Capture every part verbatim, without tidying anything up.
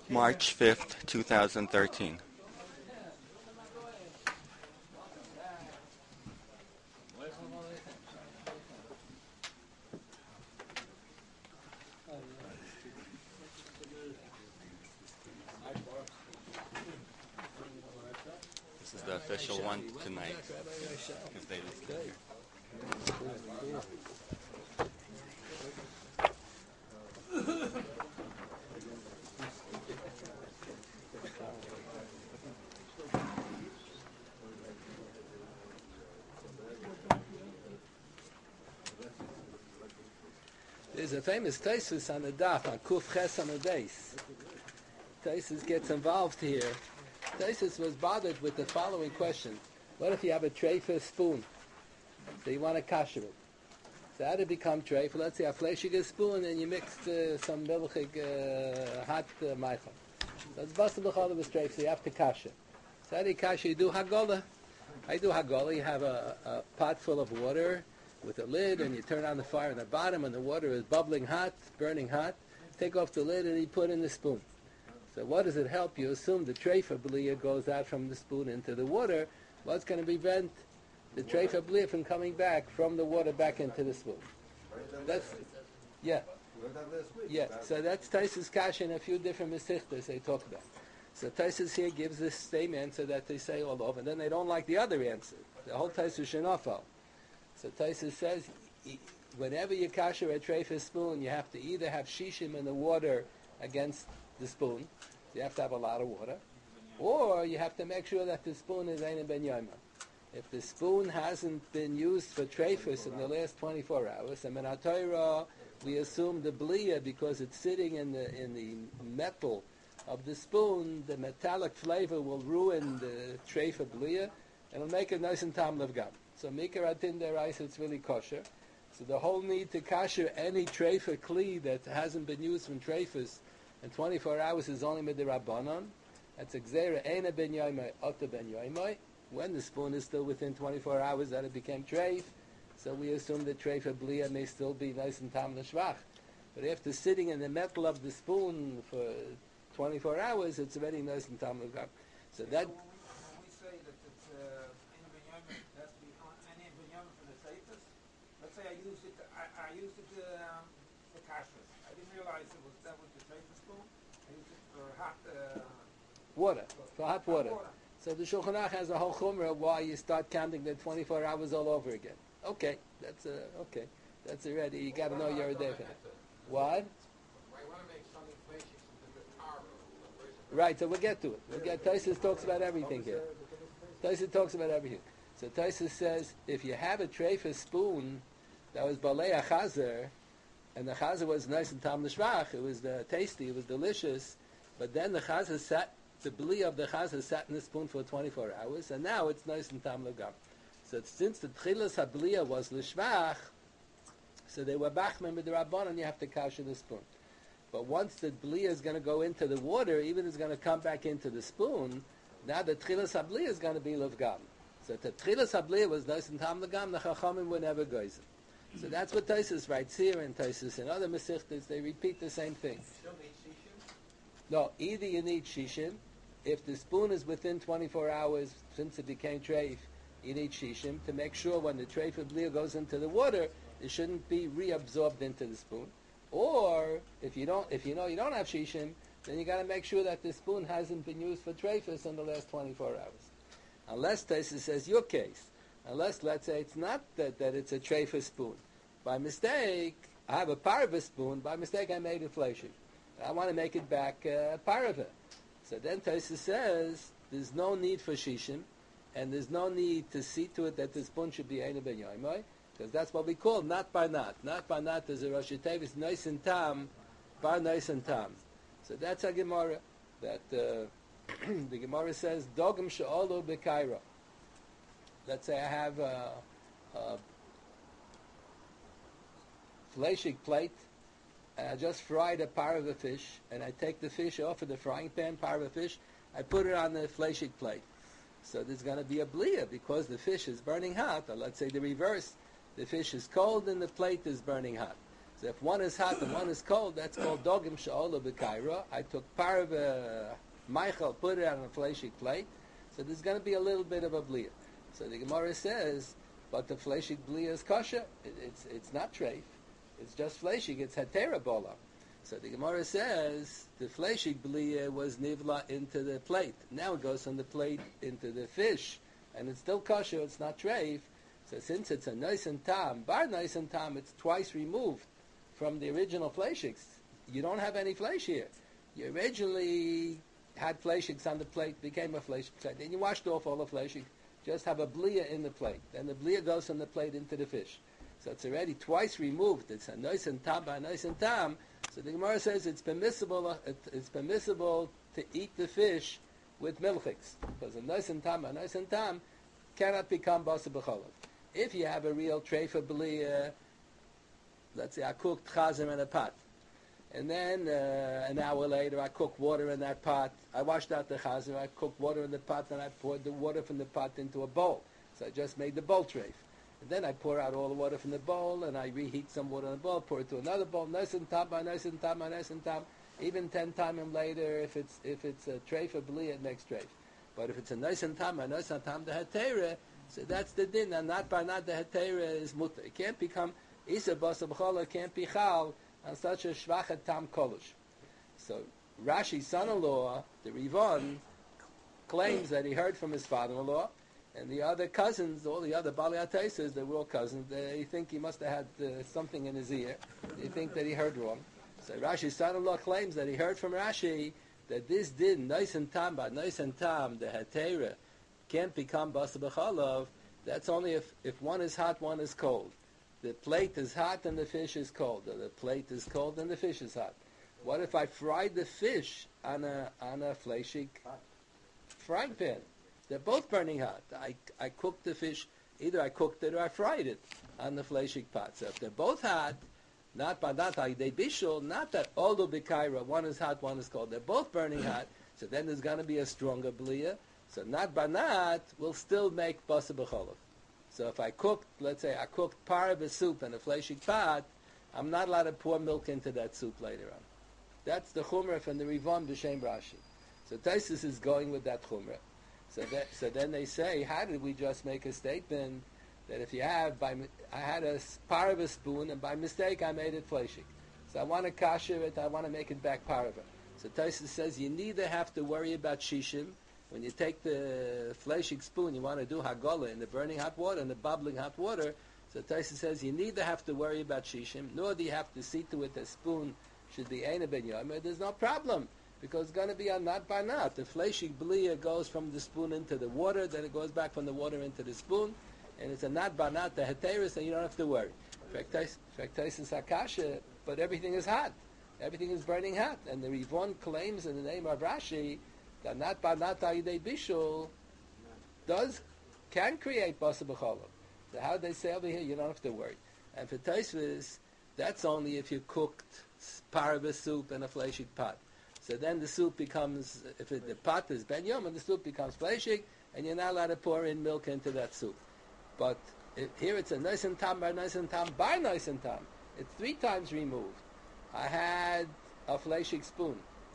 March fifth, two thousand thirteen. This is the official one tonight, because they didn't get here. There's a famous Taisus on the daf, on Kuf Ches on the base. Taisus gets involved here. Taisus was bothered with the following question. What if you have a tray for a spoon? So you want to kasher it. So how to become tray? For let's say a fleshig spoon and you mix uh, some milchig uh, hot uh, meichel. So it's possible to have a tray, so you have to kasher. So how do you kasher? You do hagolah. I do hagolah. You have a, a pot full of water with a lid, and you turn on the fire on the bottom, and the water is bubbling hot, burning hot. Take off the lid, and you put in the spoon. So what does it help? You assume the treifa b'liya goes out from the spoon into the water. What's going to prevent the treifa b'liya from coming back from the water back into the spoon? That's, yeah. Yeah, so that's Taisus Kasha in a few different mesichtas they talk about. So Taisus here gives this same answer that they say all over, and then they don't like the other answer. The whole Taisus Shenafal. So Taisus says, whenever you kasher a treifa spoon, you have to either have shishim in the water against the spoon, so you have to have a lot of water, or you have to make sure that the spoon is ein ben yoma. If the spoon hasn't been used for treifas in the last twenty-four hours, and in our Torah we assume the bliya, because it's sitting in the in the metal of the spoon, the metallic flavor will ruin the treifa bliya, and it'll make it nice and tam levgam. So mikar atin derais, it's really kosher. So the whole need to kasher any treifa kli that hasn't been used from treifas in twenty-four hours is only midirabbanon. That's exera ena ben yoymai ota ben yoymai. When the spoon is still within twenty-four hours that it became treif, so we assume that treifa bliya may still be nice and tam l'shvach. But after sitting in the metal of the spoon for twenty-four hours, it's already nice and tam l'shvach. So that. I used it. I, I used it um, for kashrus. I didn't realize it was that was the treifa spoon. I used it for hot uh, water, for hot water. water. So the Shulchan Aruch has a whole chumrah why you start counting the twenty-four hours all over again. Okay, that's a, okay. That's already. You got to know you're a day. What? Right. So we'll get to it. We'll get. Taisus talks about everything here. Taisus talks about everything. So Taisus says if you have a treifa spoon that was balei a chazer, and the chazer was nice and tam l'shvach, it was uh, tasty, it was delicious, but then the chazer sat, the bli of the chazer sat in the spoon for twenty-four hours, and now it's nice and tam l'gam. So since the tchilas habliya was l'shvach, so they were bachman with the rabban, and you have to kasher the spoon. But once the bliya is going to go into the water, even it's going to come back into the spoon, now the tchilas habliya is going to be l'vgam. So the tchilas habliya was nice and tam l'gam, the chachamim were never goyzim. So that's what Taisus writes here, and Taisus and other Mesichtas, they repeat the same thing. Still need shishim? No, either you need shishim. If the spoon is within twenty-four hours since it became treif, you need shishim to make sure when the treif of bliya goes into the water, it shouldn't be reabsorbed into the spoon. Or if you don't, if you know you don't have shishim, then you got to make sure that the spoon hasn't been used for treifas in the last twenty-four hours. Unless Taisus says your case. Unless, let's say, it's not that, that it's a treifa spoon. By mistake, I have a parva spoon. By mistake, I made it fleshig. I want to make it back uh, parva. So then Taisus says, there's no need for shishim, and there's no need to see to it that the spoon should be eina ben yoymai, because that's what we call not bar nat. Not bar nat is a Rosh Tevis, nice and tam, bar nice and tam. So that's a Gemara, that uh, the Gemara says, dogim she'olu b'kaira. Let's say I have a, a fleshig plate, and I just fried a par of a fish, and I take the fish off of the frying pan, par of a fish, I put it on the fleshig plate. So there's going to be a bliya because the fish is burning hot, or let's say the reverse, the fish is cold and the plate is burning hot. So if one is hot and one is cold, that's called dogim she'ola b'kaira. I took parva Michael, put it on a fleshig plate, so there's going to be a little bit of a blia. So the Gemara says, but the fleshig blia is kosher. It, it's it's not treif. It's just fleshig. It's hetera bola. So the Gemara says the fleshig blia was nivla into the plate. Now it goes from the plate into the fish, and it's still kosher. It's not treif. So since it's a nice and tam, bar nice and tam, it's twice removed from the original fleshigs. You don't have any flesh here. You originally had fleshigs on the plate, became a flesh plate. Then you washed off all the fleshigs, just have a blia in the plate. Then the blia goes from the plate into the fish. So it's already twice removed. It's a nice and tam by nice and tam. So the Gemara says it's permissible. It's permissible to eat the fish with milchiks, because a nice and tam by nice and tam cannot become basa b'cholav. If you have a real treifa blia, let's say I cooked chazim in a pot, and then uh, an hour later I cooked water in that pot. I washed out the chazim, I cooked water in the pot, and I poured the water from the pot into a bowl. So I just made the bowl treif. And then I pour out all the water from the bowl, and I reheat some water in the bowl, pour it to another bowl, nice and tam, nice and tam, nice and tam. Even ten times later, if it's if it's a treif or bli, it makes treif. But if it's a nice and tam, nice and tam, the hetera, so that's the din, and not by not the hetera is mutter. It can't become isa basa b'chola, can't be chal on such a shvachet tam kolish. So Rashi's son-in-law, the Rivon, claims that he heard from his father-in-law, and the other cousins, all the other Bali Ataises, they were all cousins, they think he must have had uh, something in his ear. They think that he heard wrong. So Rashi's son-in-law claims that he heard from Rashi that this did nice and tam, but nice and tam, the hetera, can't become basa b'chalav. That's only if, if one is hot, one is cold. The plate is hot and the fish is cold. Or the plate is cold and the fish is hot. What if I fried the fish on a on a fleshig frying pan? They're both burning hot. I, I cooked the fish, either I cooked it or I fried it on the fleshig pot. So if they're both hot, not by not they bishul, not that all the bikaira, one is hot, one is cold. They're both burning hot. So then there's going to be a stronger blia. So not by not will still make basa b'cholav. So if I cooked, let's say I cooked parva soup in a fleshig pot, I'm not allowed to pour milk into that soup later on. That's the chumrah from the Rivon b'shem Rashi. So Taisus is going with that chumrah. So that, so then they say, how did we just make a statement that if you have, by I had a parva spoon and by mistake I made it fleshig. So I want to kasher it, I want to make it back parva. So Taisus says you neither have to worry about shishim. When you take the fleshig spoon, you want to do hagolah in the burning hot water and the bubbling hot water. So Taisus says you neither have to worry about shishim, nor do you have to see to it the spoon should be eina ben yomer. There's no problem, because it's going to be a not by not. The fleshig blia goes from the spoon into the water, then it goes back from the water into the spoon, and it's a not by not, the heteris, and you don't have to worry. Fektais hakasha, but everything is hot. Everything is burning hot. And the Rivon claims in the name of Rashi that not by not ayidei bishul does, can create basa b'cholav. So how they say over here, you don't have to worry. And for Taisvis, that's only if you cooked parva soup in a fleshig pot. So then the soup becomes, if it, the pot is ben yom, and the soup becomes fleshig, and you're not allowed to pour in milk into that soup. But if, here it's a nice and tam, bar nice and tam, bar nice and tam. It's three times removed. I had a fleshig spoon,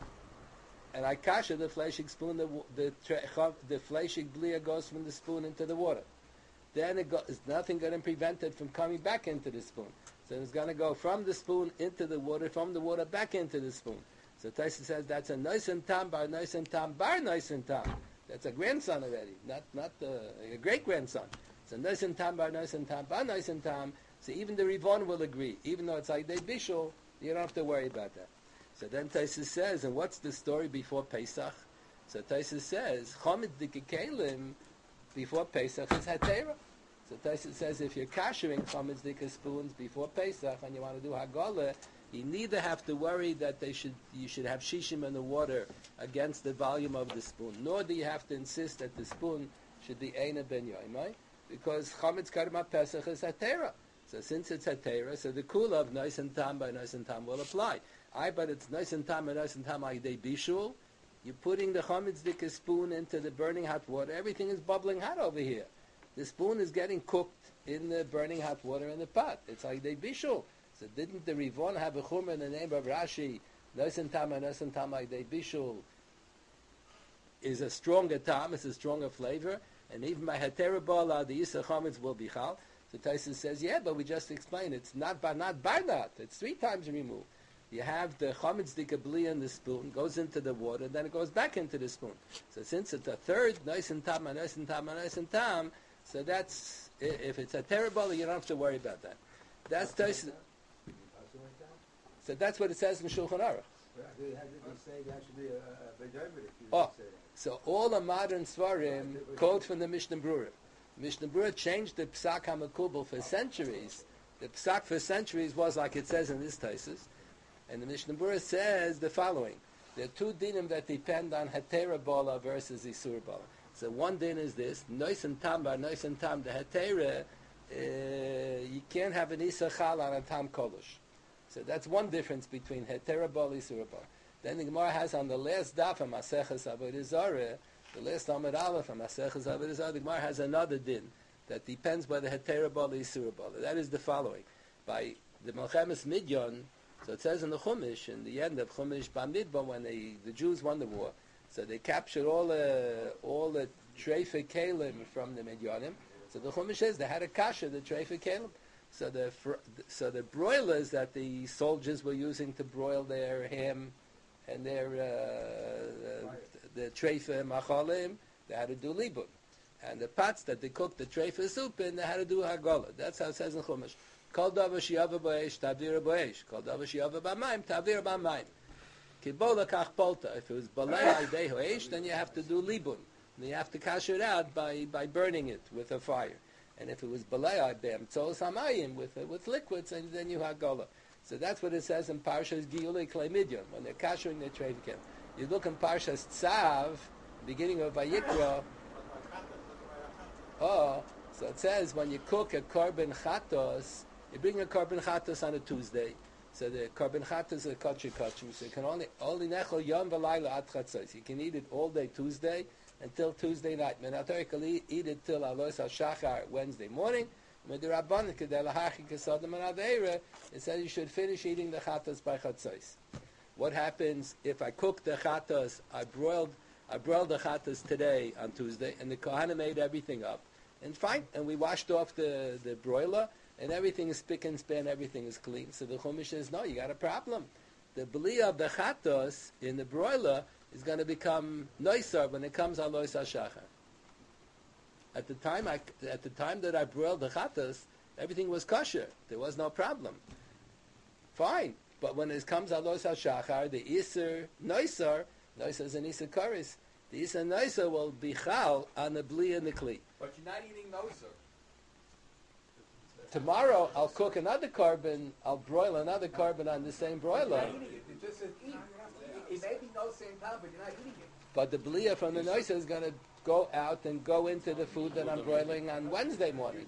and I kasha the fleshig spoon, the the, the fleshig blia goes from the spoon into the water. Then it goes, nothing going to prevent it from coming back into the spoon. So it's going to go from the spoon into the water, from the water back into the spoon. So Taisa says that's a nice and tam, bar nice and tam, bar nice and tam. That's a grandson already, not not uh, a great grandson. It's a nice and tam, bar nice and tam, bar nice and tam. So even the Rivon will agree, even though it's like they bishul, you don't have to worry about that. So then Taisa says, and what's the story before Pesach? So Taisa says, Chomit dikekelim before Pesach is Hatera. So Taisa says, if you're kashering Chomit dike spoons before Pesach and you want to do Hagolah, you neither have to worry that they should you should have shishim in the water against the volume of the spoon, nor do you have to insist that the spoon should be Eina ben Yoimai, because Chametz Karma Pesach is Hatera. So since it's Hatera, so the kula of nice and tam by nice and tam will apply. I but it's nice and tam by nice and tam ayidei bishul. You're putting the chametz dika spoon into the burning hot water. Everything is bubbling hot over here. The spoon is getting cooked in the burning hot water in the pot. It's ayidei bishul. So So didn't the Rivon have a chumrah in the name of Rashi? Noisen Tama, Noisen Tama, they bishul is a stronger tam, it's a stronger flavor, and even by Heterabala, the Yisra Chametz will be chal. So Taisus says, yeah, but we just explained it's not bar not barnat. It's three times removed. You have the chametz dikabli in the spoon, goes into the water, then it goes back into the spoon. So since it's a third, nice and tam, nice and tam, nice and tam, so that's, if it's a terrible, you don't have to worry about that. That's Taisus. So that's what it says in Shulchan Aruch. Oh, so all the modern Svarim quote from the Mishnah Berurah. Mishnah Berurah changed the Psak HaMekubal for centuries. The Psak for centuries was like it says in this Taisus. And the Mishnah Berurah says the following. There are two dinim that depend on Hetera Bala versus Isur Bala. So one din is this, Nois and Tam bar Nois and Tam, the Hetera, uh, you can't have an Isur Chal on a Tam Kolosh. So that's one difference between Hetera Bala and Isur Bala. Then the Gemara has on the last daf of Maseches Avodah Zarah, the last Amud Aleph of Maseches Avodah Zarah, the Gemara has another din that depends whether Hetera Bala or Isur Bala. That is the following. By the Melchemes Midyon, so it says in the Chumash, in the end of Chumash Bamidbar, when they, the Jews won the war, so they captured all the all the Treifa Kalim from the Midyanim. So the Chumash says they had a kasha, the Treifa Kalim. So the so the broilers that the soldiers were using to broil their ham and their uh, the, the Treifa Machalim, they had to do libun. And the pots that they cooked the Treifa soup in, they had to do Hagala. That's how it says in Chumash. Kol davar sheyava b'esh, tavira b'esh. Kol davar sheyava b'mayim, tavira b'mayim. Kibola kach polta. If it was balei aideho esh, then you have to do libun. Then you have to cash it out by, by burning it with a fire. And if it was balei aideho tzol samayim with with liquids, and then you have gola. So that's what it says in Parshas Giyulei Klei Midyan when they're kashering their treifikim. You look in Parshas Tzav, beginning of Vayikra. Oh, so it says when you cook a korban chatos. You bring a korban chatos on a Tuesday, so the korban chatos is a kosher kosher. So you can only only nechol yom v'layla ad chatzos. You can eat it all day Tuesday until Tuesday night. Menator can eat it till alos hashachar Wednesday morning. Medirabban kedei lahachik kesadam anadeira. It says you should finish eating the chatos by chatzos. What happens if I cook the chatos? I broiled I broiled the chatos today on Tuesday, and the kohanim made everything up, and fine, and we washed off the the broiler. And everything is spick and span, everything is clean. So the Chumash says, no, you got a problem. The beli of the chatos in the broiler is going to become noisar when it comes on lois hashachar. At the time, I, at the time that I broiled the chatos, everything was kosher. There was no problem. Fine, but when it comes on lois hashachar, the iser noisar, noisar is an iser karis. The iser noisar will be chal on the bli and the kli. But you're not eating noisar. Tomorrow I'll cook another carbon, I'll broil another carbon on the same broiler. You're not eating it. It just says eat. It may be no same time, but you're not eating it. But the belia from the noisa is going to go out and go into the food that I'm broiling on Wednesday morning.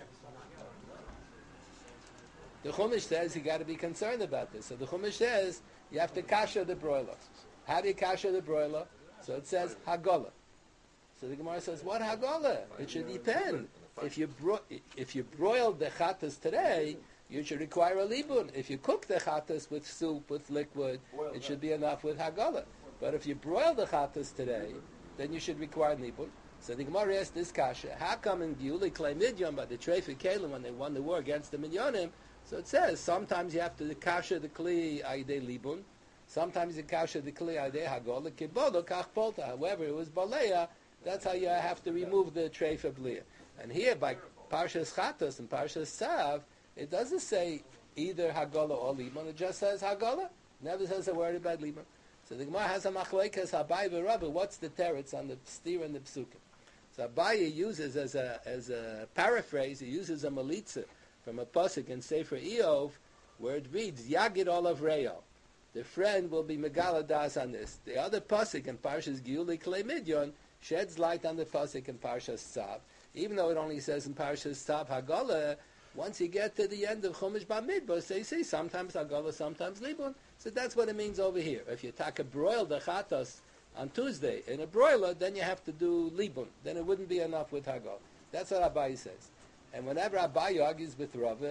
The Chumash says you got to be concerned about this. So the Chumash says you have to kasher the broiler. How do you kasher the broiler? So it says Hagala. So the Gemara says, what Hagala? It should depend. If you bro- if you broiled the chatas today, you should require a libun. If you cook the chatas with soup, with liquid, it should be enough with hagala. But if you broil the chatas today, then you should require libun. So the Gemara asks this kasha, how come in Giyulei Klei Midyan, by the Treifa Kalim, when they won the war against the Midyanim, so it says, sometimes you have to kasha the kli aydei libun, sometimes you kasha the kli aydei hagala, kibodo kach polta. However, it was baleya, that's how you have to remove the treifa bliya. And here, by Parshas Chatos and Parshas Tzav, it doesn't say either Hagala or Liman. It just says Hagala. Never says a word about Liman. So the Gemara has a machlekes Abaye v'Rabbi. What's the teretz on the steer and the psukim? So Abaye uses as a as a paraphrase. He uses a malitza from a pasuk in Sefer Eov, where it reads Yagid Olav Reyo. The friend will be Megala Das on this. The other pasuk in Parshas Giyulei Klei Midyan sheds light on the pasuk in Parshas Tzav. Even though it only says in Parashas Tzav Hagala, once you get to the end of Chumash Bamidbar, they say sometimes Hagala, sometimes Libun. So that's what it means over here. If you take a broiled chatos on Tuesday in a broiler, then you have to do Libun. Then it wouldn't be enough with Hagala. That's what Abaye says. And whenever Abaye argues with Rava,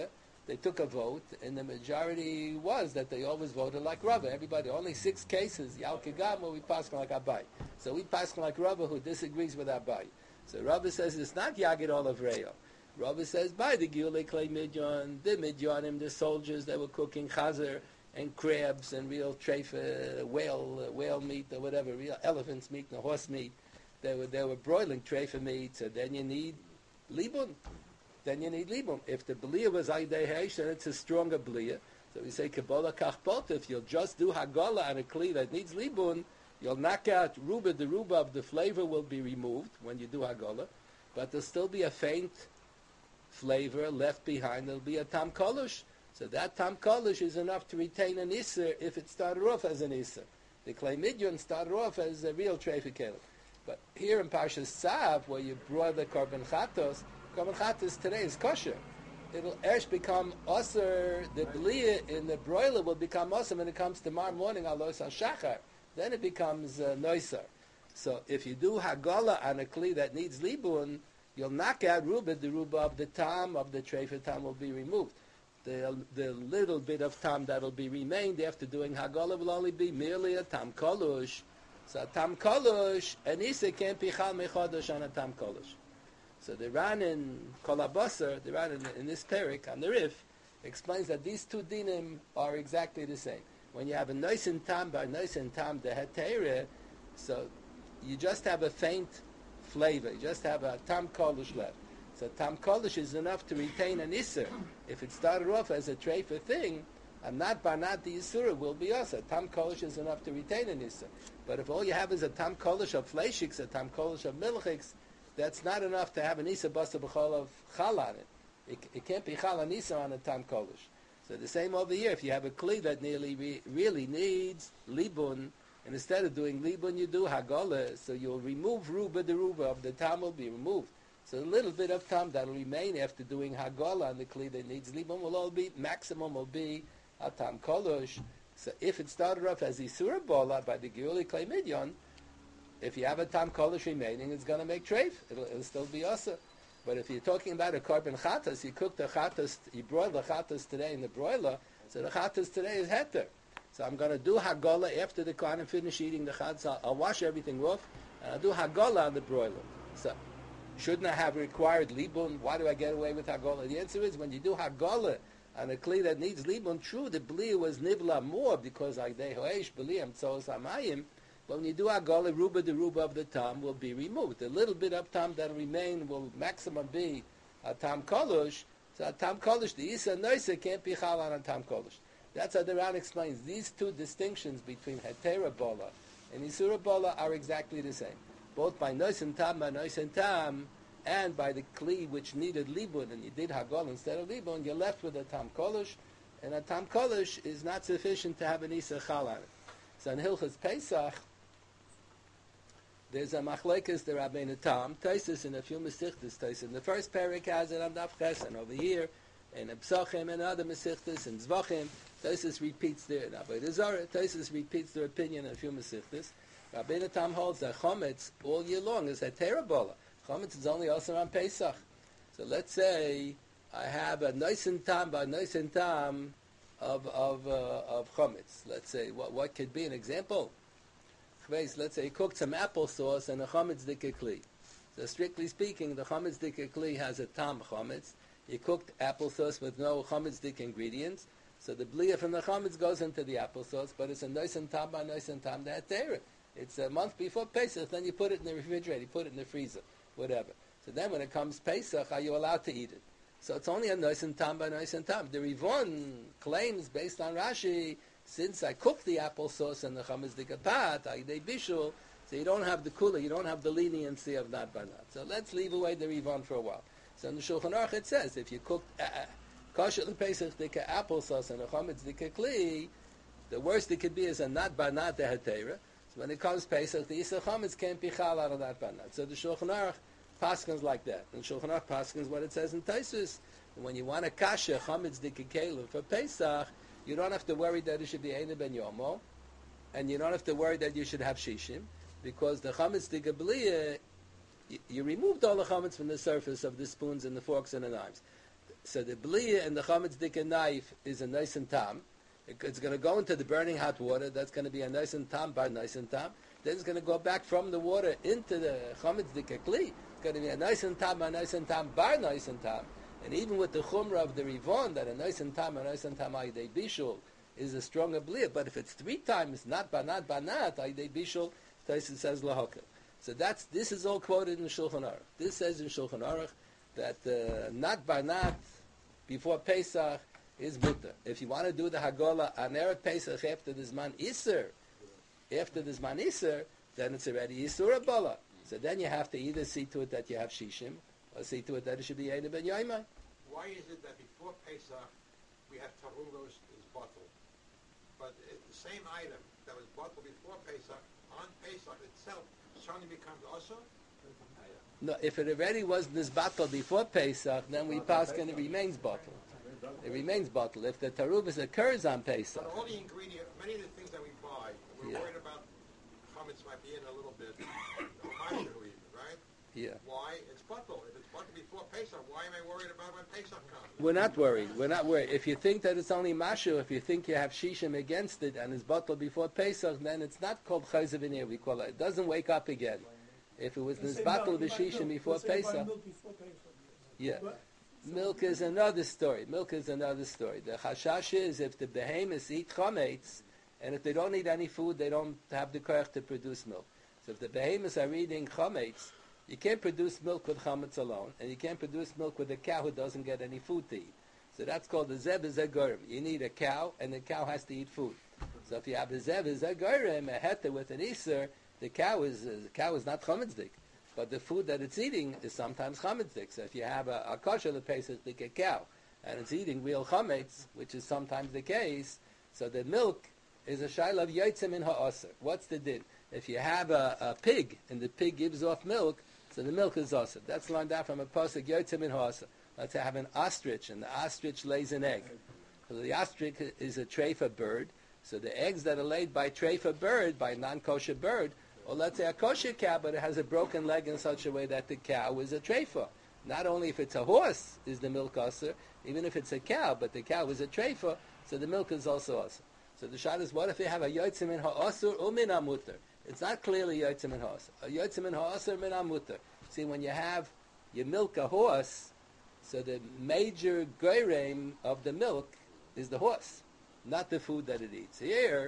they took a vote, and the majority was that they always voted like Rava. Everybody, only six cases, Yal Kigama, we pass like Abai. So we pass like Rava who disagrees with Abai. So Rava says it's not Yagid Olav Reyo. Rava says, by the Gilei Klei Midyon, the Midyonim, the soldiers that were cooking chazer and crabs and real treifa, whale, uh, whale meat or whatever, real elephant's meat and horse meat. They were, they were broiling treifa meat, so then you need libun. Then you need libun. If the blia was Aydei Heish, then it's a stronger blia. So we say, Kabbalah Kachpot, if you'll just do Hagolah on a kli that needs libun, you'll knock out ruba, the rubab, the flavor will be removed when you do Hagolah, but there'll still be a faint flavor left behind. There'll be a tam kolush. So that tam kolush is enough to retain an iser if it started off as an iser. The Klei Midyon started off as a real treifa kelim. But here in Parshas Tzav, where you broil the korban chatos, korban chatos today is kosher. It'll erst become osir, the blia in the broiler will become osir when it comes tomorrow morning, alos ha-shachar. Then it becomes uh, noiser. So if you do hagolah on a kli that needs libun, you'll knock out ruba, the ruba of the tam, of the treifa tam will be removed. The, the little bit of tam that'll be remained after doing hagolah will only be merely a tam kolush. So a tam kolush, an isa can't be chal mechodosh on a tam kolush. So the Ran in Kol HaBasar, the Ran in, in this perik on the Rif, explains that these two dinim are exactly the same. When you have a nice and tam by nice and tam the hetere, so you just have a faint flavor. You just have a tam kolush left. So tam kolush is enough to retain an iser. If it started off as a treifa thing, and not by not the isura will be us. A tam kolush is enough to retain an iser. But if all you have is a tam kolush of fleishiks, a tam kolush of milchiks, that's not enough to have an isa basa b'chol of chal on it. it. It can't be chal and isa on a tam kolush. So the same over here. If you have a kli that nearly re, really needs libun, and instead of doing libun, you do hagolah, so you'll remove ruba the ruba of the tam will be removed. So a little bit of tam that will remain after doing hagolah on the kli that needs libun will all be, maximum will be a tam kolush. So if it started off as isura bola by the Geuli Klei Midyon, if you have a tam kolush remaining, it's going to make treif. It'll, it'll still be asa. But if you're talking about a korban chatas, you cook the chatas, you broil the chatas today in the broiler, so the chatas today is heter. So I'm going to do hagolah after the kohanim finish eating the chatas. I'll, I'll wash everything off, and I'll do hagolah on the broiler. So shouldn't I have required libun? Why do I get away with hagolah? The answer is when you do hagolah on a kli that needs libun, true, the blia was nibla more because like they hoesh blia mtzos hamayim. But when you do hagolah, ruba the ruba of the tam will be removed. The little bit of tam that will remain will maximum be a tam kolush. So a tam kolush, the isa noisa can't be chal on a tam kolush. That's how the Ran explains. These two distinctions between hetera bola and isura bola are exactly the same. Both by nois and tam, by nois and tam, and by the kli which needed libun, and you did hagolah instead of libun, you're left with a tam kolush, and a tam kolush is not sufficient to have an isa chal on it. So in Hilchas Pesach, there's a machlekes the Rabbeinu Tam, Taisus in a few Mesichtas, Taisus in the first parak has it on Daf Chesed over here, and Psachim and other Mesichtas, and Zvachim, Taisus repeats their, Rabbeinu Zara, Taisus repeats their opinion in a few Mesichtas. Rabbeinu Tam holds that Chometz all year long is a terabola. Chometz is only also on Pesach. So let's say I have a nice and tam by nice and tam of of uh, of Chometz. Let's say what what could be an example? Let's say he cooked some applesauce and a chametz dike kli. So strictly speaking, the chametz dike kli has a tam chametz. He cooked applesauce with no chametz dike ingredients. So the blia from the chametz goes into the applesauce, but it's a nice and tam by nice and tam that there. It's a month before Pesach, then you put it in the refrigerator, you put it in the freezer, whatever. So then when it comes Pesach, are you allowed to eat it? So it's only a nice and tam by nice and tam. The Rivon claims, based on Rashi, since I cooked the applesauce and the chametz dikapat, I did bishul, so you don't have the kula, you don't have the leniency of not banat. So let's leave away the rivon for a while. So in the Shulchan Aruch it says, if you cook kosher lepesach dika applesauce and a chametz dika kli, the worst it could be is a not banat the hetera. So when it comes Pesach, the isa chametz can't be chal out of that banat. So the Shulchan Aruch paskins like that. And Shulchan Aruch paskins what it says in Taisus. When you want a kasha chametz dika kelim for Pesach, you don't have to worry that it should be Eina ben Yomo, and you don't have to worry that you should have Shishim, because the chametz dika blia, you, you removed all the chametz from the surface of the spoons and the forks and the knives. So the bliya and the chametz dika knife is a nice and tam. It, it's going to go into the burning hot water. That's going to be a nice and tam bar nice and tam. Then it's going to go back from the water into the chametz dika kli. It's going to be a nice and tam, a nice and tam bar nice and tam. And even with the chumrah of the rivon, that a nice and tam, a nice and tam ayidei bishul is a stronger bliya. But if it's three times not banat banat ayidei bishul, Taisus says lahokil. So that's this is all quoted in Shulchan Aruch. This says in Shulchan Aruch that uh, not banat before Pesach is mutter. If you want to do the Hagolah on Erev Pesach after the Zman Isser, after the Zman Isser, then it's already Isur Abola. So then you have to either see to it that you have Shishim, or see to it that it should be Eid ben Yaimai. Why is it that before Pesach we have Tarugos is bottled, but it's the same item that was bottled before Pesach, on Pesach itself, suddenly becomes also? No, if it already was this bottle before Pesach, then we pass and it remains bottled. It remains bottled. If the tarubas occurs on Pesach. But all the ingredients, many of the things that we buy, we're Yeah. worried about chametz might be in a little bit, or mashu even, right? Yeah. Why? It's bottled. If it's bottled before Pesach, why am I worried about when Pesach comes? We're not worried. We're not worried. If you think that it's only mashu, if you think you have shishim against it and it's bottled before Pesach, then it's not called chayzer v'nir. We call it. It doesn't wake up again. If it was this bottle with shishim before Pesach, yeah. Milk is another story. Milk is another story. The chashash is if the behemoths eat chametz, and if they don't eat any food, they don't have the koach to produce milk. So if the behemoths are eating chametz, you can't produce milk with chametz alone, and you can't produce milk with a cow who doesn't get any food to eat. So that's called the zev zegorim. You need a cow, and the cow has to eat food. So if you have a zev zegorim, a heta with an iser, the cow is uh, the cow is not chametzdik, but the food that it's eating is sometimes chametzdik. So if you have a, a kosher lepesach like a cow, and it's eating real chametz, which is sometimes the case, so the milk is a shayla of yotzim in ha'aser. What's the din? If you have a, a pig and the pig gives off milk, so the milk is aser. That's learned out from a pasuk yotzim in ha'aser. Let's say I have an ostrich, and the ostrich lays an egg. So the ostrich is a treifa bird. So the eggs that are laid by treifa bird, by non-kosher bird, or let's say a kosher cow, but it has a broken leg in such a way that the cow is a treifa. Not only if it's a horse is the milk aser, even if it's a cow, but the cow is a treifa, so the milk is also aser. So the shot is, what if you have a yotzim in ha'aser or min ha'muter? It's not clearly yotzim in ha'aser. A yotzim in ha'aser min ha'muter. See, when you have, you milk a horse, so the major goyrem of the milk is the horse, not the food that it eats. Here,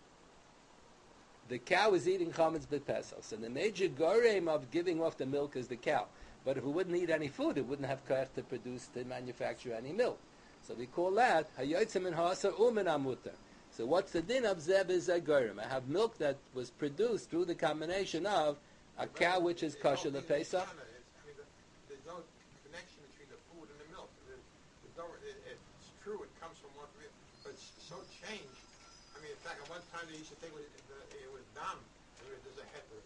the cow is eating chametz b'pesach, so the major goyrem of giving off the milk is the cow. But if it wouldn't eat any food, it wouldn't have koach to produce, to manufacture any milk. So we call that hayotzim in ha'aser u'min ha'muter. So what's the din of zeb is a goyrem? I have milk that was produced through the combination of a cow which is kosher the Pesach. I mean, there's no connection between the food and the milk. There's no, it, it's true, it comes from one, but it's so changed. I mean, in fact, at one time they used to think it was, it was dam, and there's a heter.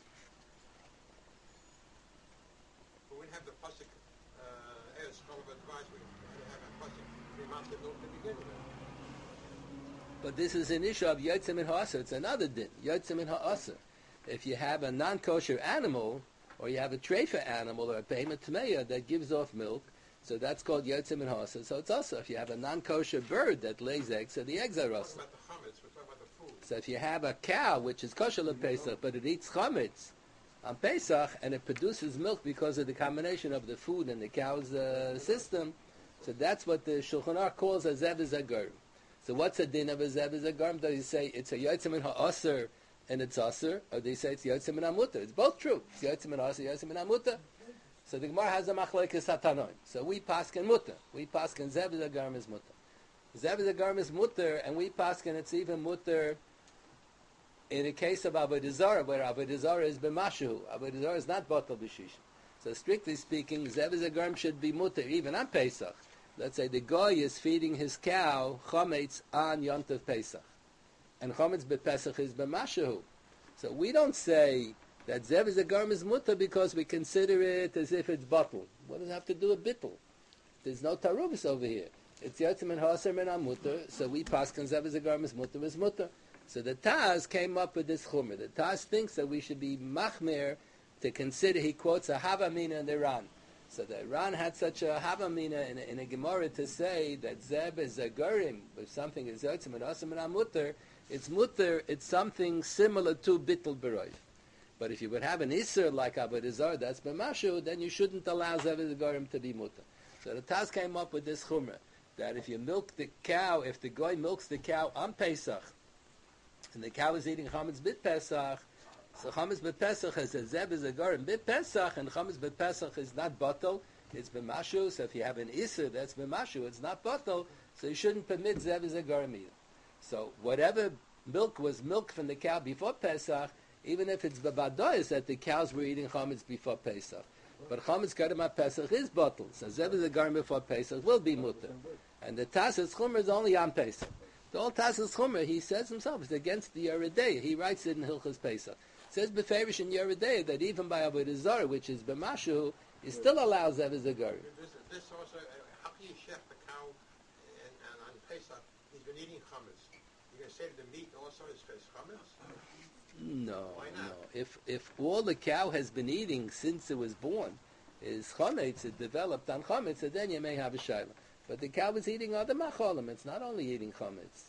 But we didn't have the pasuk, uh, as scholar of advice, we didn't have a pasuk, we mounted milk to begin with. But this is an issue of yotzim in ha'aser. It's another din, yotzim in ha'aser. If you have a non-kosher animal, or you have a treifa animal, or a behemoth tmeya that gives off milk, so that's called yotzim in ha'aser. So it's also, if you have a non-kosher bird that lays eggs, so the eggs are We're also. talking about the chametz, we're talking about the food. So if you have a cow which is kosher Pesach, but it eats chametz on Pesach, and it produces milk because of the combination of the food and the cow's uh, system, so that's what the Shulchan Aruch calls a zev zagorim. So what's a din of a zev zagorim? Does he say it's a yotzim in ha'aser and it's aser, or they say it's yotzim in hamuter? It's both true. It's yotzim in ha'aser, yotzim in hamuter. So the Gemara has a machlekes hatanoim. So we paskin muter. We paskin zev zagorim is muter. Zev zagorim is muter, and we paskin it's even muter in the case of Avodah Zarah, where Avodah Zarah is b'mashu. Avodah Zarah is not batal b'shish. So strictly speaking, zev zagorim should be muter even on Pesach. Let's say the goy is feeding his cow chametz on Yom Tov Pesach, and chametz b'Pesach is b'mashu. So we don't say that zev zagorim is muter because we consider it as if it's batal. What does it have to do with bittul? There's no tarubis over here. It's yotzim and ha'aser min muter, so we paskin zev zagorim is muter is muter. So the Taz came up with this chumrah. The Taz thinks that we should be machmer to consider, he quotes a Havamina in the Ran. So the Ran had such a havamina in, a- in a Gemara to say that zeb is a gurim, if something is yotzim and asim and amutter, it's mutter, it's something similar to bittul beroiv. But if you would have an iser like Avodah that's b'mashu, then you shouldn't allow zeb as a gurim to be mutter. So the Taz came up with this chumrah, that if you milk the cow, if the goy milks the cow on Pesach, and the cow is eating chametz bit Pesach, so chametz bit Pesach is a zeb is a garim bit Pesach, and chametz bit Pesach is not bottle, it's b'mashu. So if you have an iser that's b'mashu, it's not bottle, so you shouldn't permit zeb is a garim either. So whatever milk was milk from the cow before Pesach, even if it's b'badois that the cows were eating chametz before Pesach, but chametz garim Pesach is bottle, so zeb is a garim before Pesach will be mutter, and the Tasas Chumer is only on Pesach. The old Tasas Chumer, he says himself, is against the Yeridei. He writes it in Hilchos Pesach. Says beferish in Yeridei that even by Avodah Zarah, which is b'mashu, he still allows that as a gar. This, this also, uh, how can you chef the cow and, and on Pesach, he's been eating chametz. You're going to say that the meat also is, is chametz? No, Why not? no. If if all the cow has been eating since it was born is chametz, it developed on chametz, so then you may have a shayla. But the cow is eating other macholim. It's not only eating chametz.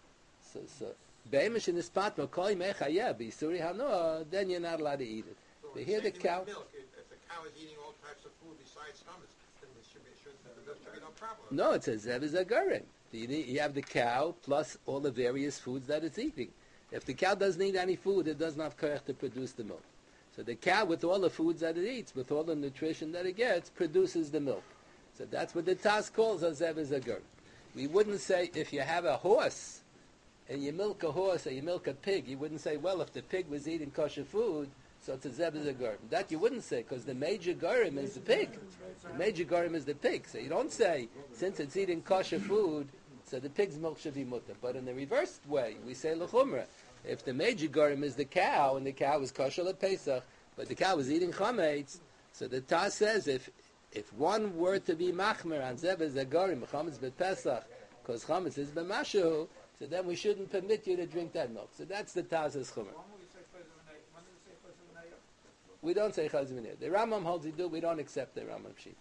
So, so, be'emish in the spot, mekoi mechayeh, b'isuri hanoah, then you're not allowed to eat it. So But it's here the same thing cow, with milk. If, if the cow is eating all types of food besides chametz, then there should be, should, there should be no problem. no, it says zev is a garim. You, need- you have the cow plus all the various foods that it's eating. If the cow doesn't eat any food, it doesn't have koyach to produce the milk. So the cow, with all the foods that it eats, with all the nutrition that it gets, produces the milk. So that's what the Taz calls a zev is a gur. We wouldn't say if you have a horse and you milk a horse or you milk a pig, you wouldn't say, well, if the pig was eating kosher food, so it's a zev is a gur. That you wouldn't say, because the major gurim is the pig. The major gurim is the pig. So you don't say, since it's eating kosher food, so the pig's milk should be mutter. But in the reversed way, we say l'chumra. If the major gurim is the cow, and the cow is kosher lePesach, but the cow is eating chametz, so the Taz says if if one were to be machmer on zev is a gurim, chametz bePesach, because chametz is b'mashu, so then we shouldn't permit you to drink that milk. So that's the Taz's chumra. When will we say Chazim Anayah? When do we say Chazim Anayah? We don't say chazim in The Rambam holds you do. We don't accept the Rambam sheet.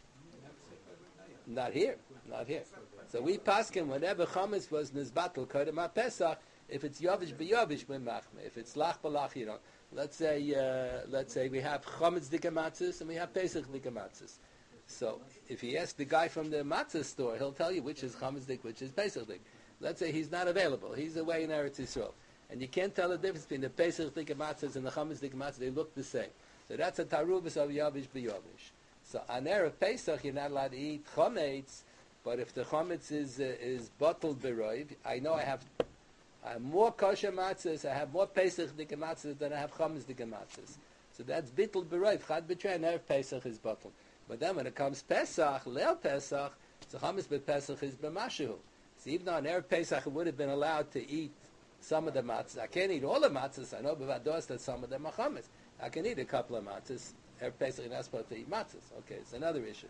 Not here. Not here. So we paskin whenever chametz was nizbatel kodem Pesach. If it's yavish b'yavish, we're machmer. If it's lach b'lach, you don't. Let's say uh, let's say we have chametz dikamatzis and we have Pesach dikamatzis. So if you ask the guy from the matzah store, he'll tell you which is chametz dik, which is Pesach dik. Let's say he's not available. He's away in Eretz Yisrael. And you can't tell the difference between the Pesach dikamatzis and the chametz dikamatzis. They look the same. So that's a tarubas of yavish b'yavish. So on Erev Pesach, you're not allowed to eat chametz, but if the chametz is uh, is bottled beroiv, I know I have I have more kosher matzahs, I have more Pesach dike matzahs than I have chametz dike matzahs. So that's bittul beroiv. Chad b'trei and Erev Pesach is bottled. But then when it comes Pesach, Leil Pesach, so chametz b'Pesach is b'mashu. So even on Erev Pesach, I would have been allowed to eat some of the matzahs. I can't eat all the matzahs. I know b'vados that some of them are chametz. I can eat a couple of matzahs. Erev Pesach, you're not supposed to eat matzahs. Okay, it's another issue.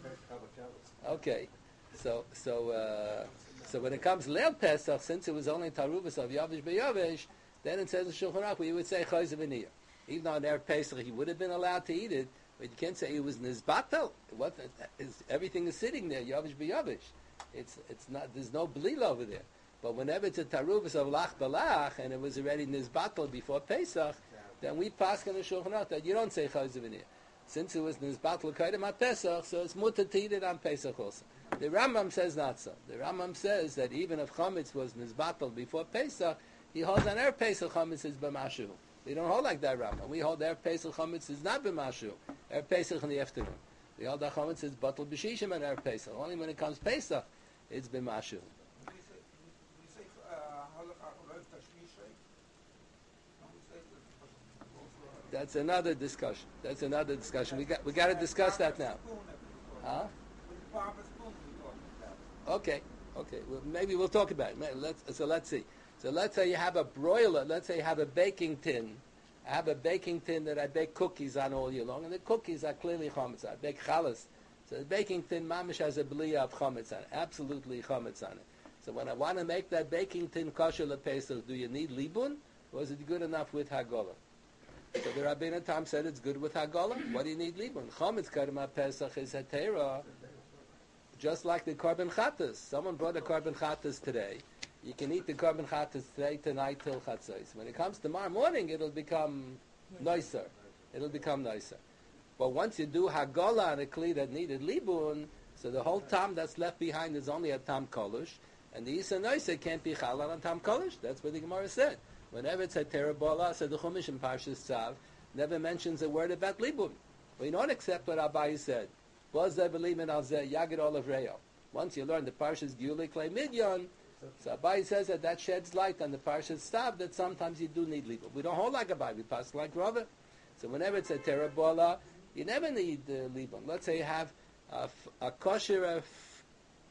Okay, so so uh, so when it comes Leil Pesach, since it was only Taruvas of Yavish B'Yavish, then it says in Shulchan Aruch, we would say Chayz V'niyah. Even on Erev Pesach, he would have been allowed to eat it, but you can't say it was Nizbatel. What is everything is sitting there, Yavish B'Yavish. It's it's not. There's no blil over there. But whenever it's a Taruvas of Lach Balach, and it was already Nizbatel before Pesach, then we pass in the Shulchan Aruch that you don't say Chayz V'niyah. Since it was Nizbatel Kaidem HaPesach, so it's mutter to eat it on Pesach also. The Rambam says not so. The Rambam says that even if Chametz was Nizbatel before Pesach, he holds on Erev Pesach Chametz is B'mashu. We don't hold like that Rambam. We hold Erev Pesach Chametz is not B'mashu. Erev Pesach in the afternoon. We hold that Chametz is Batel B'shishim and Erev Pesach. Only when it comes Pesach, it's B'mashu. When you say, when you say uh, halacha Rav Tashmishay, when we say that- That's another discussion. That's another discussion. We got we got to discuss that now. Spoon that we talk Huh? about. With the proper spoon we talking about. Okay, okay. Well, maybe we'll talk about it. May- Let's, so let's see. So let's say you have a broiler. Let's say you have a baking tin. I have a baking tin that I bake cookies on all year long, and the cookies are clearly chametz. I bake chalas. So the baking tin, mamish, has a bliya of chametz on it. Absolutely chametz on it. So when I want to make that baking tin kosher lePesach, do you need libun, or is it good enough with hagolah? So the Rabbeinu Tam said it's good with Hagolah. What do you need libun? Chometz Karma Pesach is Hetera, just like the Korban Chatas. Someone brought a Korban Chatas today. You can eat the Korban Chatas today, tonight, till Chatzos. When it comes tomorrow morning, it'll become nicer. It'll become nicer. But once you do Hagolah on a Kli that needed libun, so the whole Tam that's left behind is only a Tam Kolush, and the Isa Noisa can't be Chalal on Tam Kolush. That's what the Gemara said. Whenever it's a Terabola, so the Chumash in Parshas Tzav never mentions a word about libun. We don't accept what Abaye said. Once you learn the Parshas Giuli Klei Midyan, so Abaye says that that sheds light on the Parshas Tzav that sometimes you do need libun. We don't hold like Abaye, we pass like Rava. So whenever it's a Terabola, you never need uh, libun. Let's say you have a, f- a kosher a f-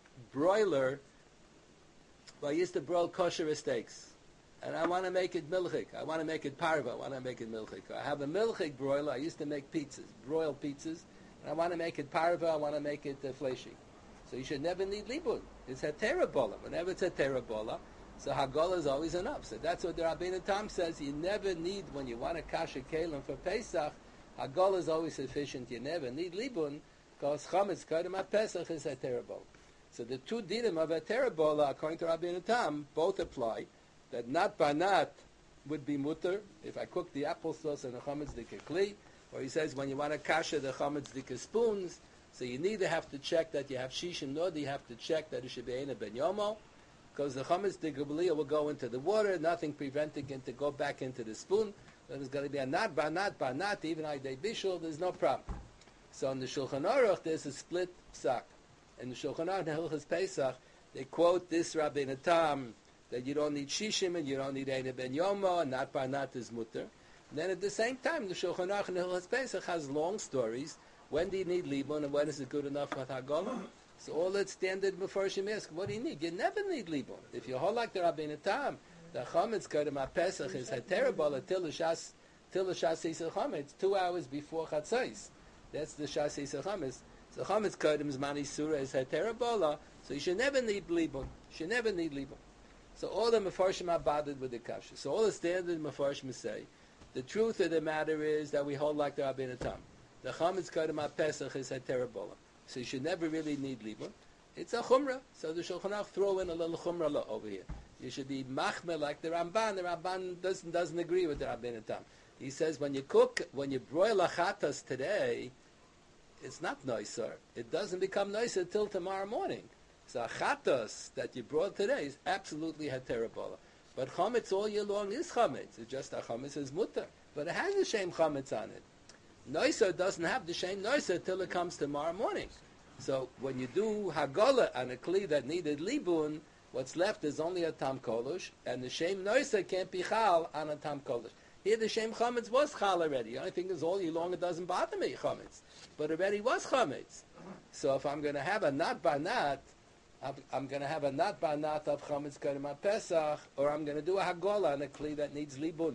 broiler. Well, I used to broil kosher steaks, and I want to make it milchik. I want to make it parva. I want to make it milchik. I have a milchik broiler. I used to make pizzas, broil pizzas, and I want to make it parva. I want to make it uh, fleshy. So you should never need libun. It's a terabola. Whenever it's a terabola, so hagolah is always enough. So that's what the Rabbeinu Tam says. You never need, when you want a kasher kelim for Pesach, hagolah is always sufficient. You never need libun, because chametz kodem Pesach is a terabola. So the two dinim of a terabola, according to Rabbeinu Tam, both apply. That not banat would be mutter if I cook the applesauce and the chametz dike kli, or he says when you want to kasher the chametz dike spoons, so you neither have to check that you have shishim, nor do you have to check that it should be ein ben yomo, because the chametz dike b'liya will go into the water, nothing preventing it to go back into the spoon. Then there's going to be a not banat banat, even aydei bishul, there's no problem. So in the Shulchan Aruch, there's a split psak. In the Shulchan Aruch, Hilchos Pesach, they quote this Rabbeinu Tam that you don't need shishim and you don't need ein ben yomo, and not banat is mutter. And then at the same time, the Shulchan Aruch and Hilchos Pesach has long stories. When do you need libun and when is it good enough with hagolah? So all that standard before Shem ask, what do you need? You never need libun. If you hold like the Rabbeinu Tam, the chametz kodem Pesach is heterabol till the shas till the shas yisel chametz two hours before chatzos. That's the shas yisel chametz. So chametz kodem is mani surah is heterabola. So you should never need libun. You should never need libun. So all the mefarshim are bothered with the kasha. So all the standard mefarshim say, the truth of the matter is that we hold like the Rabbeinu Tam. The chametz kodem Pesach is heterabola. So you should never really need libun. It's a chumrah. So the Shulchan Aruch throw in a little chumrah over here. You should be machmir like the Ramban. The Ramban doesn't doesn't agree with the Rabbeinu Tam. He says when you cook, when you broil a chatas today, it's not noiser. It doesn't become noiser till tomorrow morning. So a chatas that you broil today is absolutely heterabola. But chametz all year long is chametz. It's just a chametz is mutter, but it has the same chametz on it. Noiser doesn't have the same noiser till it comes tomorrow morning. So when you do hagolah on a kli that needed libun, what's left is only a tam kolush, and the shem noiser can't be chal on a tam kolush. Here the shem chametz was chal already. The only thing is all year long it doesn't bother me chametz, but already was chametz. So if I'm going to have a not banat, I'm, I'm going to have a not banat of chametz kodem Pesach, or I'm going to do a hagolah on a kli that needs libun.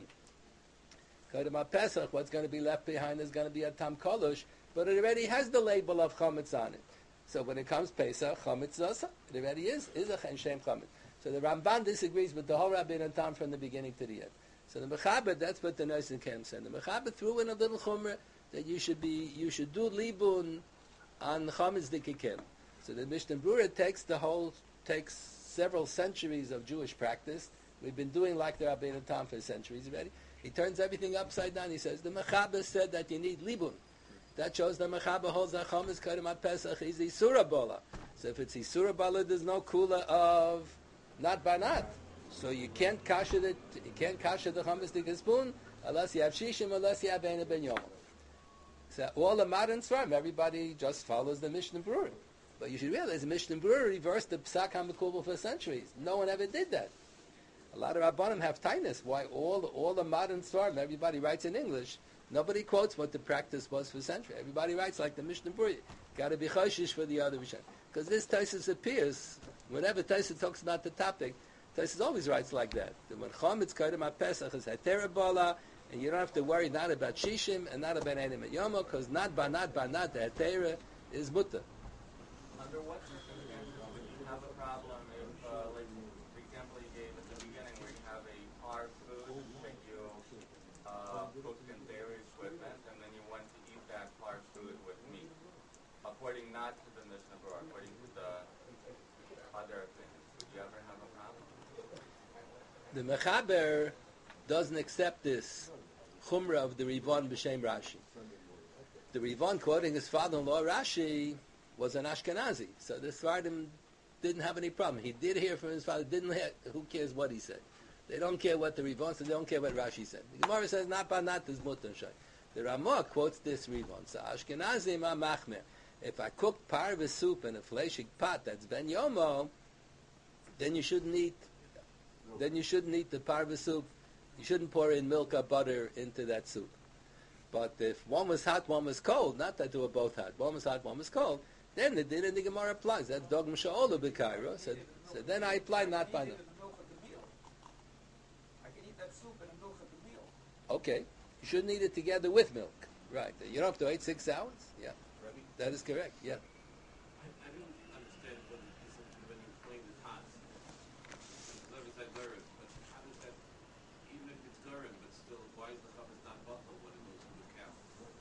Kodem Pesach, what's going to be left behind is going to be a tam kolush, but it already has the label of chametz on it. So when it comes Pesach, chametz zasa, it already is, is a shem chametz. So the Ramban disagrees with the whole Rabbeinu Tam from the beginning to the end. So the Mechaber, that's what the Noisen Kem said. The Mechaber threw in a little chumrah that you should be, you should do libun on chametz dikikim. So the Mishnah Brura takes the whole, takes several centuries of Jewish practice. We've been doing like the Rabbeinu Tam for centuries already. He turns everything upside down. He says the Mechaber said that you need libun. That shows the Mechaber holds that chametz kodem Pesach is Isura Bola. So if it's Isura Bola, there's no kula of not banat. So you can't kasher the you can't kasher the chametz dik spoon unless you have shishim, unless you have ein ben yomo. So all the modern svarim, everybody just follows the Mishnah Brura. But you should realize the Mishnah Brura reversed the Psak HaMekubal for centuries. No one ever did that. A lot of Rabbanim have tinus. Why all all the modern svarim, everybody writes in English. Nobody quotes what the practice was for centuries. Everybody writes like the Mishnah Brura. Got to be choshish for the other Mishnah. Because this Taisus appears, whenever Taisus talks about the topic, Taisus always writes like that. That when chametz kodem Pesach is heterabola, and you don't have to worry not about shishim and not about enim yomo, because not banat banat the hetera is mutter. Under what circumstances would you have a problem if, uh, like the example you gave at the beginning, where you have a hard food that you uh, cooked in dairy The Mechaber doesn't accept this chumrah of the Rivon b'shem Rashi. The Rivon, quoting his father-in-law Rashi, was an Ashkenazi, so the Sfardim didn't have any problem. He did hear from his father, didn't hear, who cares what he said. They don't care what the Rivon said, they don't care what Rashi said. The Gemara says, not by not is mutter shay. The Ramah quotes this Rivon. So Ashkenazim are machmer. If I cook parva soup in a fleshig pot that's ben yomo, then you shouldn't eat. Then you shouldn't eat the parva soup. You shouldn't pour in milk or butter into that soup. But if one was hot, one was cold, not that they were both hot, one was hot, one was cold, then the din in the Gemara applies. That's dogma sha'olah b'kairo. So, so then I apply not by them. I can eat that soup and the milk at the meal. Okay. You shouldn't eat it together with milk. Right. You don't have to wait six hours? Yeah. That is correct. Yeah. I, I didn't understand when you, when you explained the tots. Never said Gurim, but how does that, even if it's Gurim, but still, why is the chametz not bottled when it goes to the cow?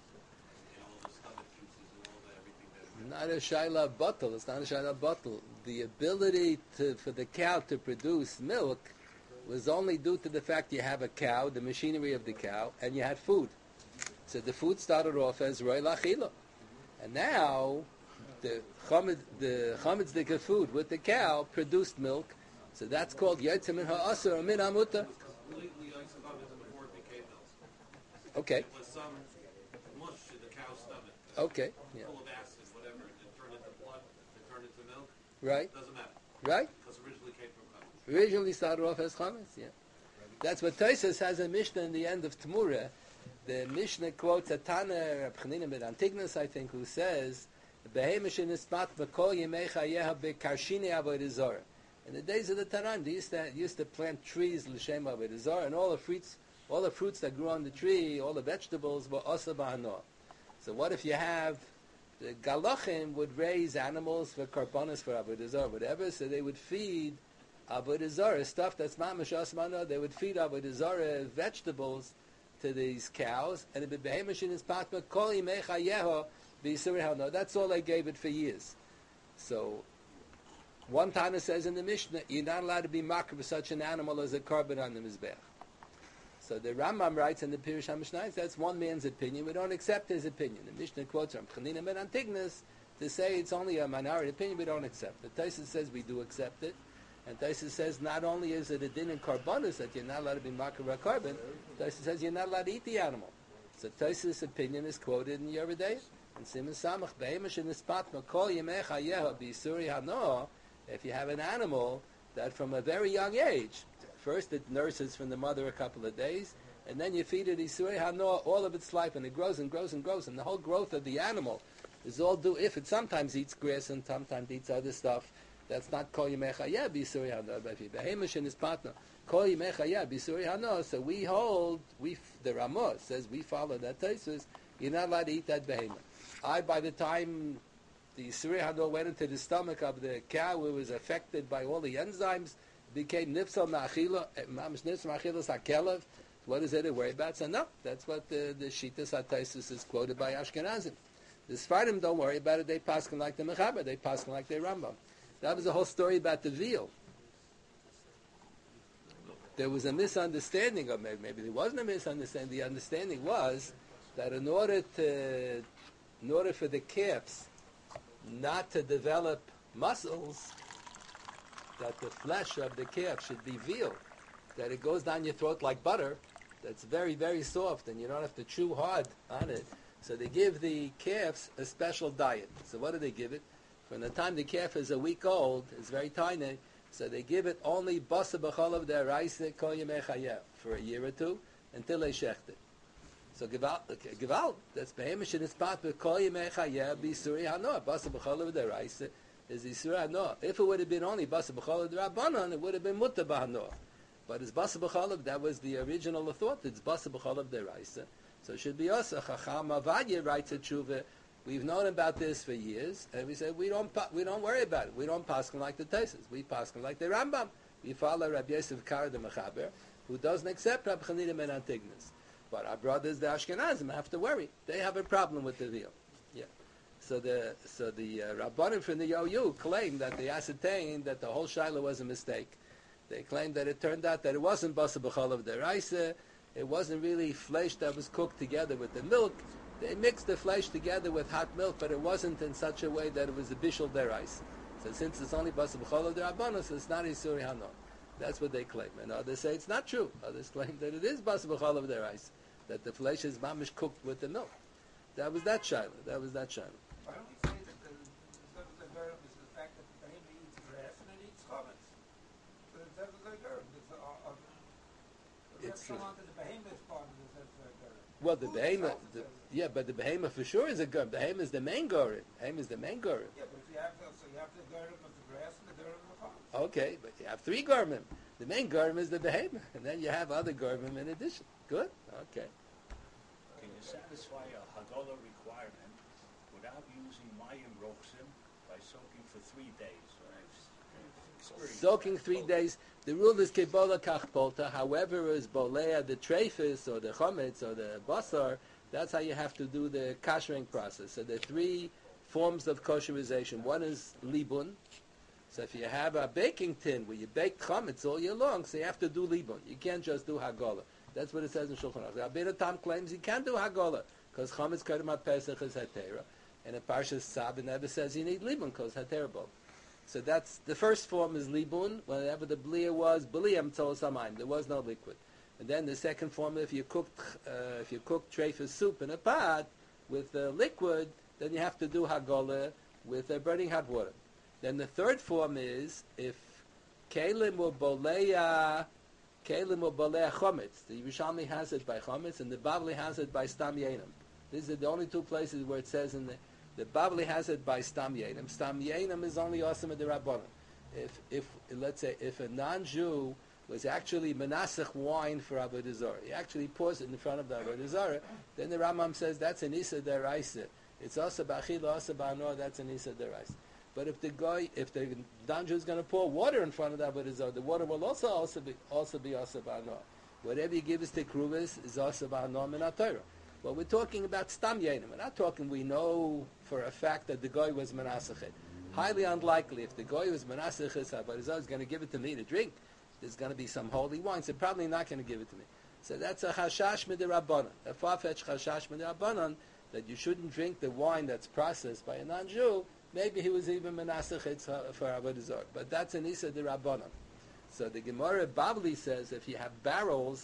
And all the stomach juices and all the everything that. Not a shaila bottle. It's not a shaila bottle. The ability to, for the cow to produce milk was only due to the fact you have a cow, the machinery of the cow, and you had food. So the food started off as roy lachila. And now, the chametz, the chametzdika food with the cow produced milk. So that's called yotze min ha'asur or min ha'mutar. Completely isolated before it became milk. Okay. It was some mush in the cow's stomach. Okay. Yeah. Full of acid, whatever. It turned into blood. It turned into milk. Right. Doesn't matter. Right. Because originally came from chametz. Originally started off as chametz. Yeah. That's what Tosfos has a Mishnah in the end of Tmura. The Mishnah quotes a Tana, Reb Chanina ben Antigonus, I think, who says, "Behemish in ispat v'kol yemei chayeha bekarshini avodah zarah." In the days of the Taran, they used to, used to plant trees l'shem avodah zarah, and all the fruits, all the fruits that grew on the tree, all the vegetables were asa b'hanoah. So what if you have the galachim would raise animals for karbonos for avodah zarah, whatever, so they would feed avodah zarah stuff that's mamash asa b'hanoah. They would feed avodah zarah vegetables to these cows, and it behemish in his patma kol yimei chayeha b'yisuri hano. That's all they gave it for years. So one Tana says in the Mishnah, you're not allowed to be makar for such an animal as a carbon on the mizbech. So the Rambam writes in the Pirush HaMishnayos, that's one man's opinion. We don't accept his opinion. The Mishnah quotes from Chanina ben Antigonus to say it's only a minority opinion. We don't accept it. Tosfos says we do accept it. And Tosfos says not only is it a din in karbonos that you're not allowed to be makar a carbon, Tosfos says you're not allowed to eat the animal. So Tosfos' opinion is quoted in Yoreh De'ah. And Siman Samach Behemish in the spot Makol Yemei Chayeha B'Yisuri Hanoah. If you have an animal that from a very young age, first it nurses from the mother a couple of days, and then you feed it Yisuri Hanoah all of its life, and it grows and grows and grows, and the whole growth of the animal is all due if it sometimes eats grass and sometimes eats other stuff. That's not Kol Yemei Chayah B'Yisuri Hanoah. But if you Behemish and his partner, Kol Yemei Chayah B'Yisuri Hanoah, so we hold, we the Ramah says we follow that Tosfos, you're not allowed to eat that behemoth. I, by the time the Yisuri Hanoah went into the stomach of the cow, it was affected by all the enzymes, became Nifsal Ma'achila, Mamish Nifsal Ma'achilas HaKelev. What is it to worry about? So no, that's what the, the Shitas HaTosfos is quoted by Ashkenazim. The Sfardim don't worry about it, they paskin like the Mechaber, they paskin like the Rambam. That was the whole story about the veal. There was a misunderstanding, or maybe, maybe there wasn't a misunderstanding. The understanding was that in order to, in order for the calves not to develop muscles, that the flesh of the calf should be veal, that it goes down your throat like butter, that's very, very soft, and you don't have to chew hard on it. So they give the calves a special diet. So what do they give it? From the time the calf is a week old, it's very tiny, so they give it only basa b'cholav deraisa kol yemei chayah for a year or two until they shecht it. So Geval, okay, Geval, that's behemish in its part, but kol yemei chayah b'yisuri hanoah, basa b'cholav deraisa is yisuri hanoah. If it would have been only basa b'cholav derabanan, it would have been mutar b'hanoah. But it's basa b'cholav, that was the original thought, it's basa b'cholav deraisa. So it should be us. A Chacham Avadya writes a tshuva. We've known about this for years, and we said we don't we don't worry about it. We don't paskin like the Tosfos. We paskin like the Rambam. We follow Rabbi Yosef Kar the Mechaber, who doesn't accept Rabbi Chanina ben Antigonus. But our brothers, the Ashkenazim, have to worry. They have a problem with the veal. Yeah. So the so the uh, Rabbanim from the O U claim that they ascertained that the whole Shiloh was a mistake, They claim that it turned out that it wasn't basa b'chalav deraisa. It wasn't really flesh that was cooked together with the milk. They mixed the flesh together with hot milk, but it wasn't in such a way that it was a bishul deraisa. So since it's only basa b'chalav derabanan, so it's not isuri hanon. That's what they claim. And others say it's not true. Others claim that it is basa b'chalav deraisa, that the flesh is mamish cooked with the milk. That was that shaila. That was that shaila. Why don't we say that the Zevus Agerim is the fact that the behemoth eats grass and it eats chametz? So the Zevus Agerim, it's a, a, a It's, come uh, on to the behemoth part of the Zevus Agerim. Well, the Food behemoth, itself the, is a- yeah, but the behemoth for sure is a gur. The behemoth is the main gorim. Behemoth is the main gorim. Yeah, but you have the, so you have the Agerim of the grass and the Agerim of the chametz. Okay, but you have three garmim. The main garm is the behemoth, and then you have other garmim in addition. Good? Okay. Can you satisfy a Hagala requirement without using Mayim Rochsim by soaking for three days? I've experienced Soaking that. three days. The rule is kebola kachpolta. However, is bolea the treifis or the chometz or the basar. That's how you have to do the kashering process. So there are three forms of kosherization. One is libun. So if you have a baking tin where you bake chametz all year long, so you have to do libun. You can't just do hagala. That's what it says in Shulchan Aruch. Rabbeinu Tam claims you can't do hagala because chametz kedem pesach is hatera, and in Parshas Sab it never says you need libun because hatera bo. So that's the first form is libun. Whenever the blia was bliam tzol samayim, there was no liquid. And then the second form, if you cooked uh, if you cook treifah soup in a pot with uh, liquid, then you have to do hagala with uh, burning hot water. Then the third form is if kelim or boleya, kelim or boleya chometz. The Yerushalmi has it by chometz, and the Bavli has it by stam yenim. These are the only two places where it says in the the Bavli has it by stam yenim. Stam yenim is only awesome at the Rabbanon. If if let's say if a non-Jew was actually menasech wine for Avodah Zarah, he actually pours it in front of the Avodah Zarah, then the Rambam says that's an isa deraisa. It's also b'achila, also b'anor. That's an isa deraisa. But if the guy, if the non-Jew is going to pour water in front of the Avodah Zarah, the water will also also be also be also b'anor. Whatever you give us to kruvas is also b'anor min haTorah. Well, we're talking about stam yenim. We're not talking. We know for a fact that the guy was menasechet. Highly unlikely. If the guy was menasechet, Avodah Zarah is going to give it to me to drink. There's going to be some holy wine, so probably not going to give it to me. So that's a chashash midirabbanan, a far-fetched chashash midirabbanan, that you shouldn't drink the wine that's processed by a non-Jew. Maybe he was even menasechet for Avodah Zarah, but that's an isa dirabbanan. So the Gemara Bavli says if you have barrels,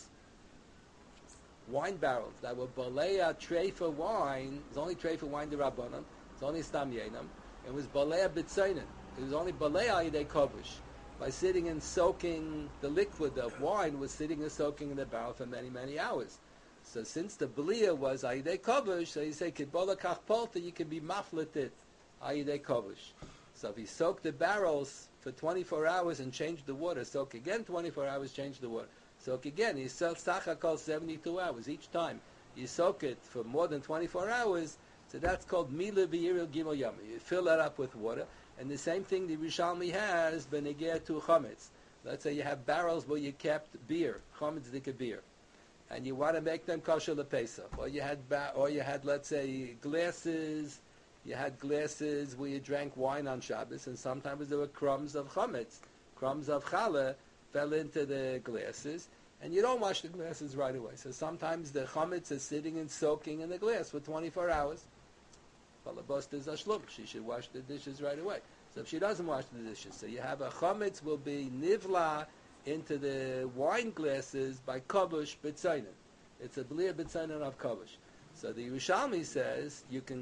wine barrels that were balea treifa wine, it's only treifa wine dirabbanan, it's only stam yenam. It was balea bitzainin. It was only balea yidei kovush. By sitting and soaking, the liquid of wine was sitting and soaking in the barrel for many, many hours. So since the belia was ayidei kovush, so you say kibola kach polta, you can be mafletit ayidei kovush. So if you soak the barrels for twenty-four hours and change the water, soak again twenty-four hours, change the water. Soak again, you soak sachakol seventy-two hours each time. You soak it for more than twenty-four hours, so that's called mila v'yiril gimel yama. You fill that up with water. And the same thing the Rishalmi has, benegeh to chametz. Let's say you have barrels where you kept beer, chametz dika beer, and you want to make them kosher lepesach. Or you had, ba- or you had, let's say, glasses. You had glasses where you drank wine on Shabbos, and sometimes there were crumbs of chametz, crumbs of challah fell into the glasses, and you don't wash the glasses right away. So sometimes the chametz is sitting and soaking in the glass for twenty-four hours. Balabos is a shlum. She should wash the dishes right away. So if she doesn't wash the dishes, so you have a chametz will be nivla into the wine glasses by kavush b'tzainin. It's a b'liya b'tzainin of kavush. So the Yerushalmi says you can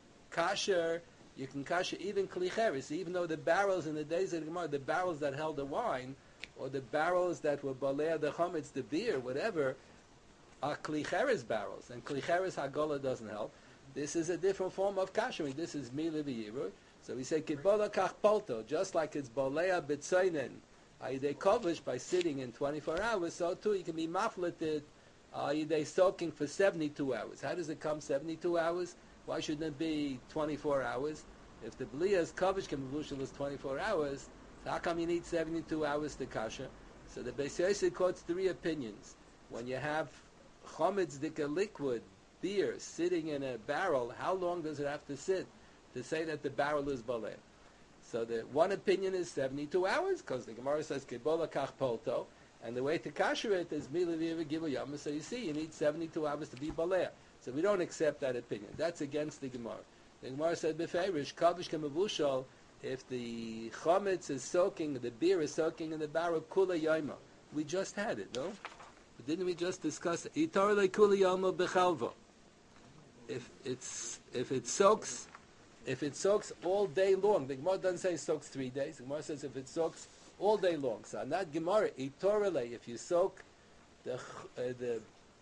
kasher, you can kasher even klicheres, even though the barrels in the days of the Gemara, the barrels that held the wine, or the barrels that were balea the chametz, the beer, whatever, are klicheres barrels, and klicheres hagola doesn't help. This is a different form of kashering. This is mila v'yirur. So we say kibola kach polto, just like it's bolea b'tzainin, ayidei kovish by sitting in twenty-four hours. So too you can be mafleted ayidei soaking for seventy-two hours. How does it come seventy-two hours? Why shouldn't it be twenty-four hours? If the blia's kovish can be is twenty-four hours, so how come you need seventy-two hours to kasher? So the Beis Yosef quotes three opinions. When you have chometz dika liquid beer sitting in a barrel, how long does it have to sit to say that the barrel is baleh? So the one opinion is seventy-two hours, because the Gemara says Kebola Kach Polto, and the way to kasher it is Milaviva Gimel Yom. So you see, you need seventy-two hours to be Balea. So we don't accept that opinion. That's against the Gemara. The Gemara said Beferish, Kavish Kemavushal, if the chametz is soaking, the beer is soaking in the barrel, Kula Yoma. We just had it, no? But didn't we just discuss it? Itarle Kula Yoma Bechalva. If it's if it soaks, if it soaks all day long, the Gemara doesn't say it soaks three days. The Gemara says if it soaks all day long. So on that Gemara, itorele, if you soak the uh, the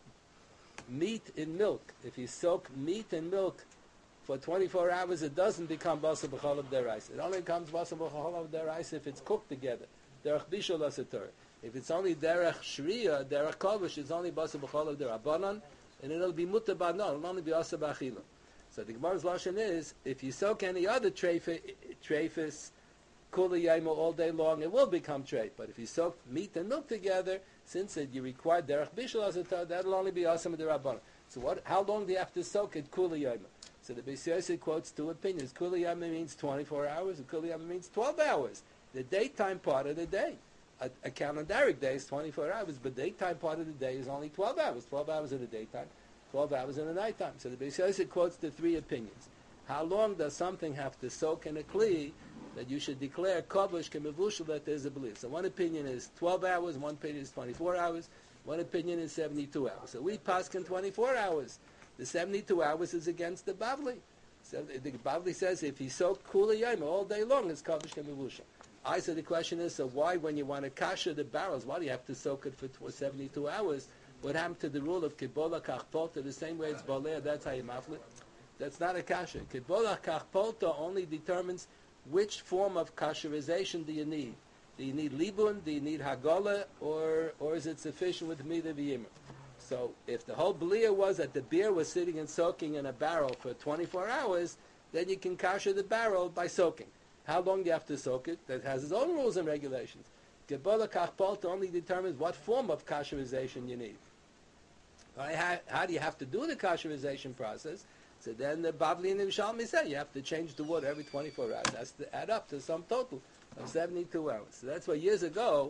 meat in milk, if you soak meat in milk for twenty-four hours, it doesn't become basar b'chalav derais. It only becomes basar b'chalav derais if it's cooked together. Derech bishul asetor. If it's only derech shriya, derech kavush, it's only basar b'chalav derabanan, and it'll be muta banan. It'll only be asa b'achila. So the Gemara's lashon is, if you soak any other treifis, treifis kula yaima all day long, it will become treif. But if you soak meat and milk together, since it, you require derech bishul asetor, that'll only be asa derabanan. So what? How long do you have to soak it kula yaima? So the Beis Yosef quotes two opinions. Kula Yama means twenty-four hours, and Kula Yama means twelve hours. The daytime part of the day. A, a calendaric day is twenty-four hours, but the daytime part of the day is only twelve hours. twelve hours in the daytime, twelve hours in the nighttime. So the Beis Yosef quotes the three opinions. How long does something have to soak in a kli that you should declare kavush kemevushel that there's a belief? So one opinion is twelve hours, one opinion is twenty-four hours, one opinion is seventy-two hours. So we paskin twenty-four hours. The seventy-two hours is against the Bavli. So the Bavli says if he soaked kula yom all day long, it's kavush kemivusha. I said the question is, so why, when you want to kasher the barrels, why do you have to soak it for seventy-two hours? What happened to the rule of kibola kachpolta? The same way it's balea, that's how you maflit. That's not a kasher. Kibola kachpolta only determines which form of kasherization do you need. Do you need libun? Do you need hagola? Or or is it sufficient with mida v'yimah? So if the whole belia was that the beer was sitting and soaking in a barrel for twenty-four hours, then you can kasher the barrel by soaking. How long do you have to soak it? That has its own rules and regulations. Gebola kachpolta only determines what form of kasherization you need. Right? How, how do you have to do the kasherization process? So then the Bavli and the Yerushalmi say you have to change the water every twenty-four hours. That's to add up to some total of seventy-two hours. So that's why years ago,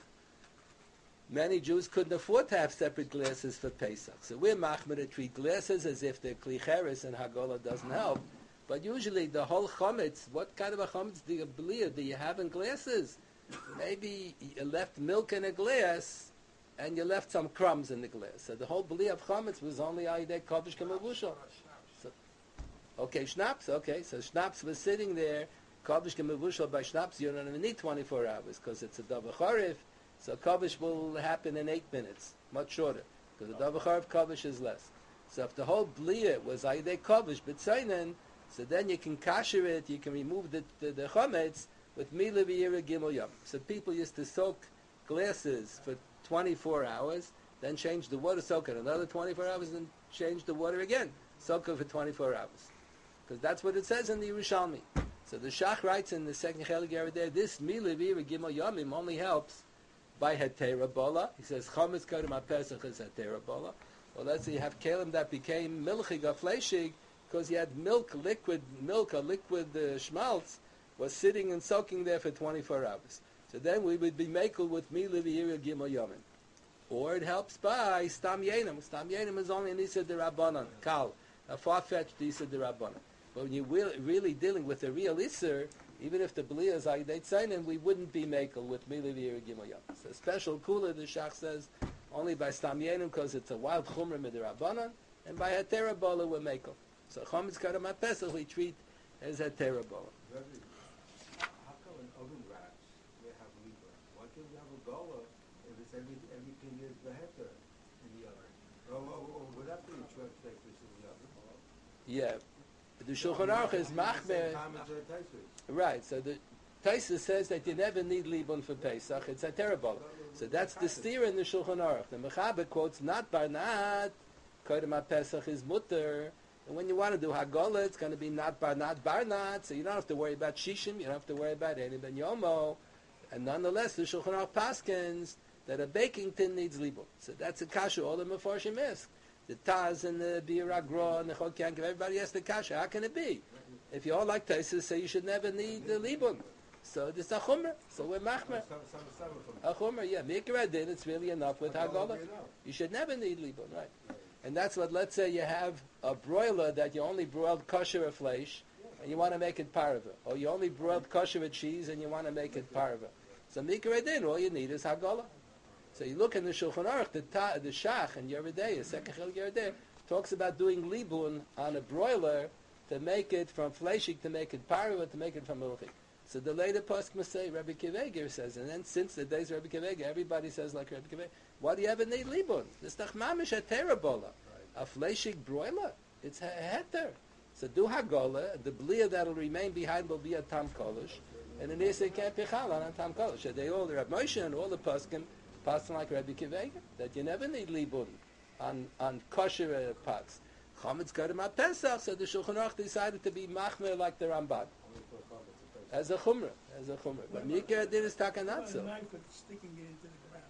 many Jews couldn't afford to have separate glasses for Pesach. So we're machmir to treat glasses as if they're klicheres and Hagolah doesn't help. But usually the whole chametz, what kind of a chametz do you believe? Do you have in glasses? Maybe you left milk in a glass and you left some crumbs in the glass. So the whole belief of chametz was only ayidei kavish kemavushal. So, okay, schnapps, okay. So schnapps was sitting there, kavish kemavushal by schnapps, you don't even need twenty-four hours because it's a davar charif. So kavish will happen in eight minutes, much shorter, because the davar charif kavish is less. So if the whole bliya was ayidei kavish b'tzainen, so then you can kasher it, you can remove the the, the chametz with mila v'yira gimel yom. So people used to soak glasses for twenty-four hours, then change the water, soak it another twenty-four hours, and change the water again, soak it for twenty-four hours, because that's what it says in the Yerushalmi. So the Shach writes in the second chelik there, this mila v'yira gimel yomim only helps by hetera bola. He says chametz kodem haPesach is hetera bola. Well, let's say you have kelim that became milchig or fleshig because you had milk, liquid milk, or liquid uh, schmaltz was sitting and soaking there for twenty-four hours. So then we would be makel with mila v'yira gimel yomim. Or it helps by stam yenim. Stam yenim is only an isa derabanan, kal, a far-fetched isa derabanan. But when you're really, really dealing with a real iser, even if the belia is ayidei tzainin, we wouldn't be makel with mila v'yira gimel yomim. So special kula, the Shach says, only by stam yenim because it's a wild chumra midirabanan, and by hetera bola we're makel. So chametz kodem haPesach we treat as hetera bola. How come in oven wraps we have libra? Why can't we have a gola if it's every everything is the heter in the oven? Or, or, or would that be a short steak in the oven? Yeah, the Shulchan Aruch is machmer. Right. So the Taisa says that you never need libun for Pesach. It's a terrible. So that's the steer in the Shulchan Aruch. The Mechaber quotes not barnat. Kodem haPesach is mutter. And when you want to do Hagolah, it's going to be not barnat barnat. So you don't have to worry about shishim. You don't have to worry about any ben yomo. And nonetheless, the Shulchan Aruch paskins that a baking tin needs libun. So that's a kasha all the mefarshim ask. The Taz and the Bir Agra and the Chol Yankiv, everybody has the kasha. How can it be? If you all like Taisus, say you should never need the Libun. So this is a Chumrah. So we're Machmer. Some, some, some of them. A Chumrah, yeah. Mikra did, it's really enough with Hagolah. You should never need Libun, right? And that's what, let's say you have a broiler that you only broiled kosher or flesh, and you want to make it parva. Or you only broiled kosher or cheese, and you want to make it parva. So Mikra did, all you need is Hagolah. So you look in the Shulchan Aruch, the, ta, the Shach and Yeridei, Second Chiluk Yeridei, talks about doing libun on a broiler to make it from fleshik, to make it parva, to make it from milchik. So the later post must say, Rabbi Kiveger says, and then since the days of Rabbi Kiveger, everybody says like Rabbi Kiveger, why do you ever need libun? This toch mamish a terabola, a fleshik broiler. It's a heter. So do hagola, the blia that'll remain behind will be a tam kolish, and then they say can't pichal on a tam kolish. So they all, the Rabbi Moshe and all the poskim, passing like Rabbi Kiveger, that you never need libun on on kosher uh, pots. Chametz got him at Pesach, so the Shulchan Aruch decided to be machmer like the Ramban. As a chumrah, as a chumrah. But Mikra did is takanat so. The knife with sticking it into the ground.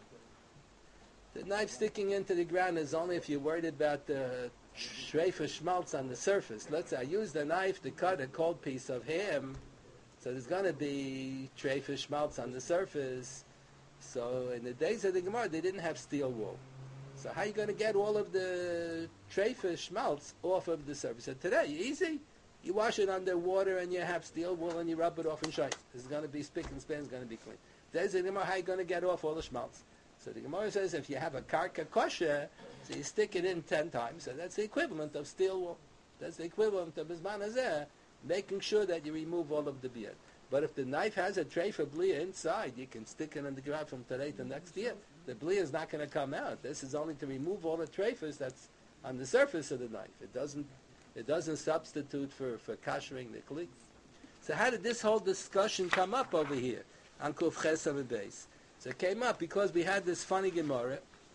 The knife sticking into the ground is only if you're worried about the shreifa schmaltz on the surface. Let's say I use the knife to cut a cold piece of ham, so there's going to be shreifa schmaltz on the surface. So in the days of the Gemara, they didn't have steel wool. So how are you going to get all of the shreifa schmaltz off of the surface? So today, easy. You wash it under water and you have steel wool and you rub it off and shine. It's going to be spick and span, it's going to be clean. There's the Gemara, how are you going to get off all the schmaltz? So the Gemara says if you have a karka kosher, so you stick it in ten times, so that's the equivalent of steel wool. That's the equivalent of Bizman Hazeh, making sure that you remove all of the beard. But if the knife has a tray for blia inside, you can stick it in the ground from today to next year. The blia is not going to come out. This is only to remove all the trafers that's on the surface of the knife. It doesn't It doesn't substitute for, for kashering the kli. So how did this whole discussion come up over here on Kuf Ches Amud Beis? So it came up because we had this funny Gemara.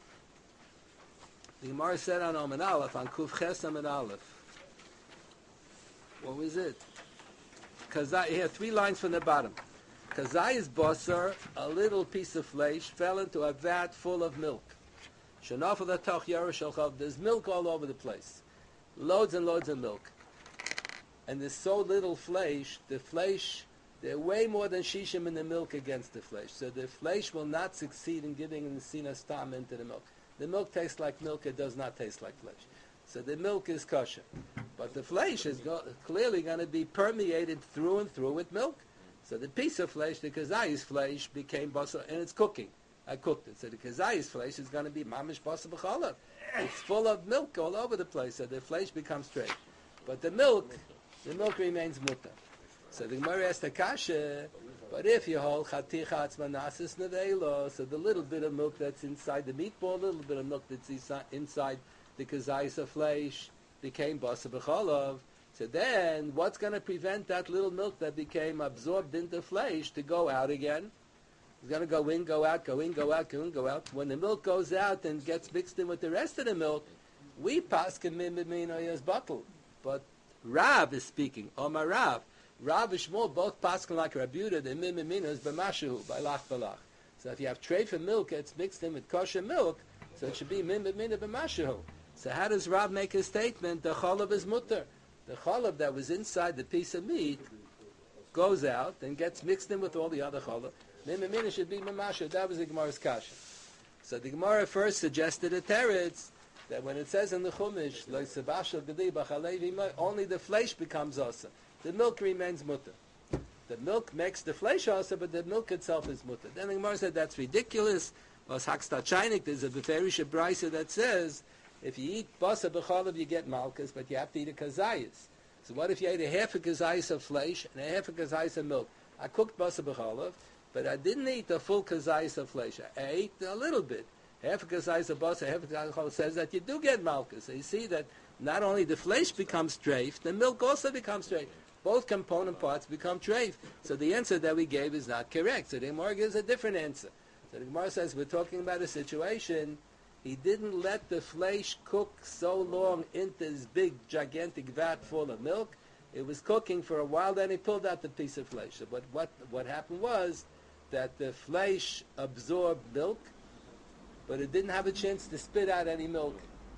The Gemara said on Omen Aleph, on Kuf Ches Amud Aleph. What was it? Kazai, here, three lines from the bottom. Kazai's basar, a little piece of flesh, fell into a vat full of milk. Shenafel atoch yarosh shalchav. There's milk all over the place. Loads and loads of milk. And there's so little flesh, the flesh, there are way more than shishim in the milk against the flesh. So the flesh will not succeed in giving the sinas tam into the milk. The milk tastes like milk, it does not taste like flesh. So the milk is kosher. But the flesh is go- clearly going to be permeated through and through with milk. So the piece of flesh, the kazai's flesh, became basar, and it's cooking. I cooked it. So the kazai's flesh is going to be mamish basar b'chalav. It's full of milk all over the place, so the flesh becomes straight. But the milk, the milk remains mutter. So the Gemara asks the kasha, but if you hold chatichatz manasis nevelo, so the little bit of milk that's inside the meatball, a little bit of milk that's inside the kazai's flesh, became basar b'chalav. So then, what's going to prevent that little milk that became absorbed into flesh to go out again? It's going to go in, go out, go in, go out, go in, go out. When the milk goes out and gets mixed in with the rest of the milk, we paskin mimiminoyas bottle. But Rav is speaking, Omar Rav. Rav and Shmuel both paskin like Rabbi Yehuda, the mimiminos b'mashu, by lach balach. So if you have treifa milk, it's mixed in with kosher milk, so it should be mimimina b'mashu. So how does Rav make a statement? The cholav is mutter. The cholav that was inside the piece of meat goes out and gets mixed in with all the other cholav. Mimimina should be mamasha. That was the Gemara's kasha. So the Gemara first suggested a teretz that when it says in the Chumash, like sebashal gedi b'chalevi, only the flesh becomes asa. The milk remains mutter. The milk makes the flesh asa, but the milk itself is mutter. Then the Gemara said that's ridiculous. Was haksta chaynik? There's a beferish brisa that says if you eat basa b'chalav, you get malchus, but you have to eat a kazayas. So what if you ate a half a kazayas of flesh and a half a kazayas of milk? I cooked basa b'chalav, but I didn't eat the full kazayas of flesh. I ate a little bit. Half a kazayas of basa, half a kazayas of challah says that you do get malchus. So you see that not only the flesh becomes treif, the milk also becomes treif. Both component parts become treif. So the answer that we gave is not correct. So the Gemara gives a different answer. So the Gemara says we're talking about a situation. He didn't let the flesh cook so long into this big, gigantic vat full of milk. It was cooking for a while, then he pulled out the piece of flesh. So what, what, what happened was that the flesh absorbed milk, but it didn't have a chance to spit out any milk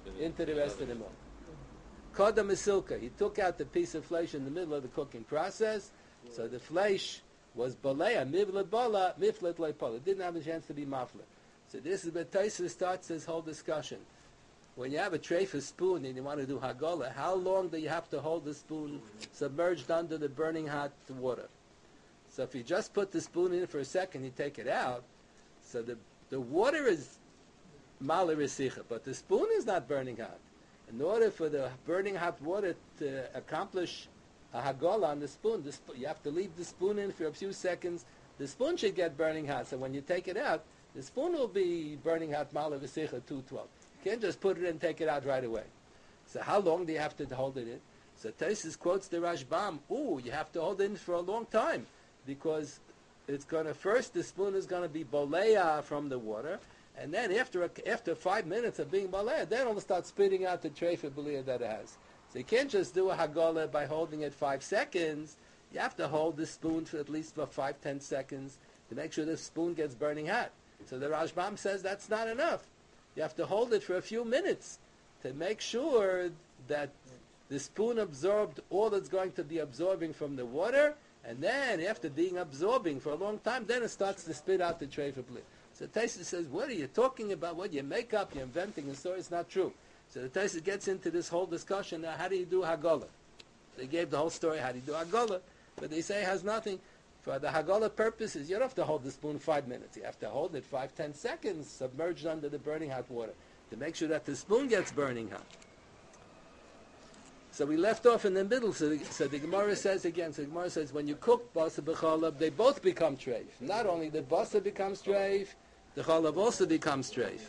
into the rest of the milk. Koda Mesilka, he took out the piece of flesh in the middle of the cooking process, so the flesh was balea, mivlet bala, miflet leipala. It didn't have a chance to be maflet. So this is where Taisa starts this whole discussion. When you have a tray for spoon and you want to do hagola, how long do you have to hold the spoon submerged under the burning hot water? So if you just put the spoon in for a second, you take it out, so the, the water is mala resicha, but the spoon is not burning hot. In order for the burning hot water to accomplish a hagola on the spoon, the sp- you have to leave the spoon in for a few seconds. The spoon should get burning hot, so when you take it out, the spoon will be burning hot mala v'sicha two twelve. You can't just put it in and take it out right away. So how long do you have to hold it in? So Taisus quotes the Rashbam, ooh, you have to hold it in for a long time, because it's going to, first the spoon is going to be bolea from the water, and then after a, after five minutes of being bolea, then it'll start spitting out the treifa belia that it has. So you can't just do a hagola by holding it five seconds. You have to hold the spoon for at least for five, ten seconds to make sure the spoon gets burning hot. So the Rashbam says that's not enough. You have to hold it for a few minutes to make sure that the spoon absorbed all it's going to be absorbing from the water, and then after being absorbing for a long time, then it starts to spit out the treifa belia. So the Taisa says, what are you talking about? What you make up? You're inventing a story. It's not true. So the Taisa gets into this whole discussion. Now, how do you do Hagolah? They gave the whole story. How do you do Hagolah? But they say it has nothing. For the Hagolah purposes, you don't have to hold the spoon five minutes. You have to hold it five, ten seconds, submerged under the burning hot water, to make sure that the spoon gets burning hot. So we left off in the middle. So the, so the Gemara says again, so the Gemara says, when you cook basa b'cholab, they both become treif. Not only the basa becomes treif, the cholab also becomes treif.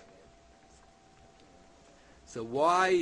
So why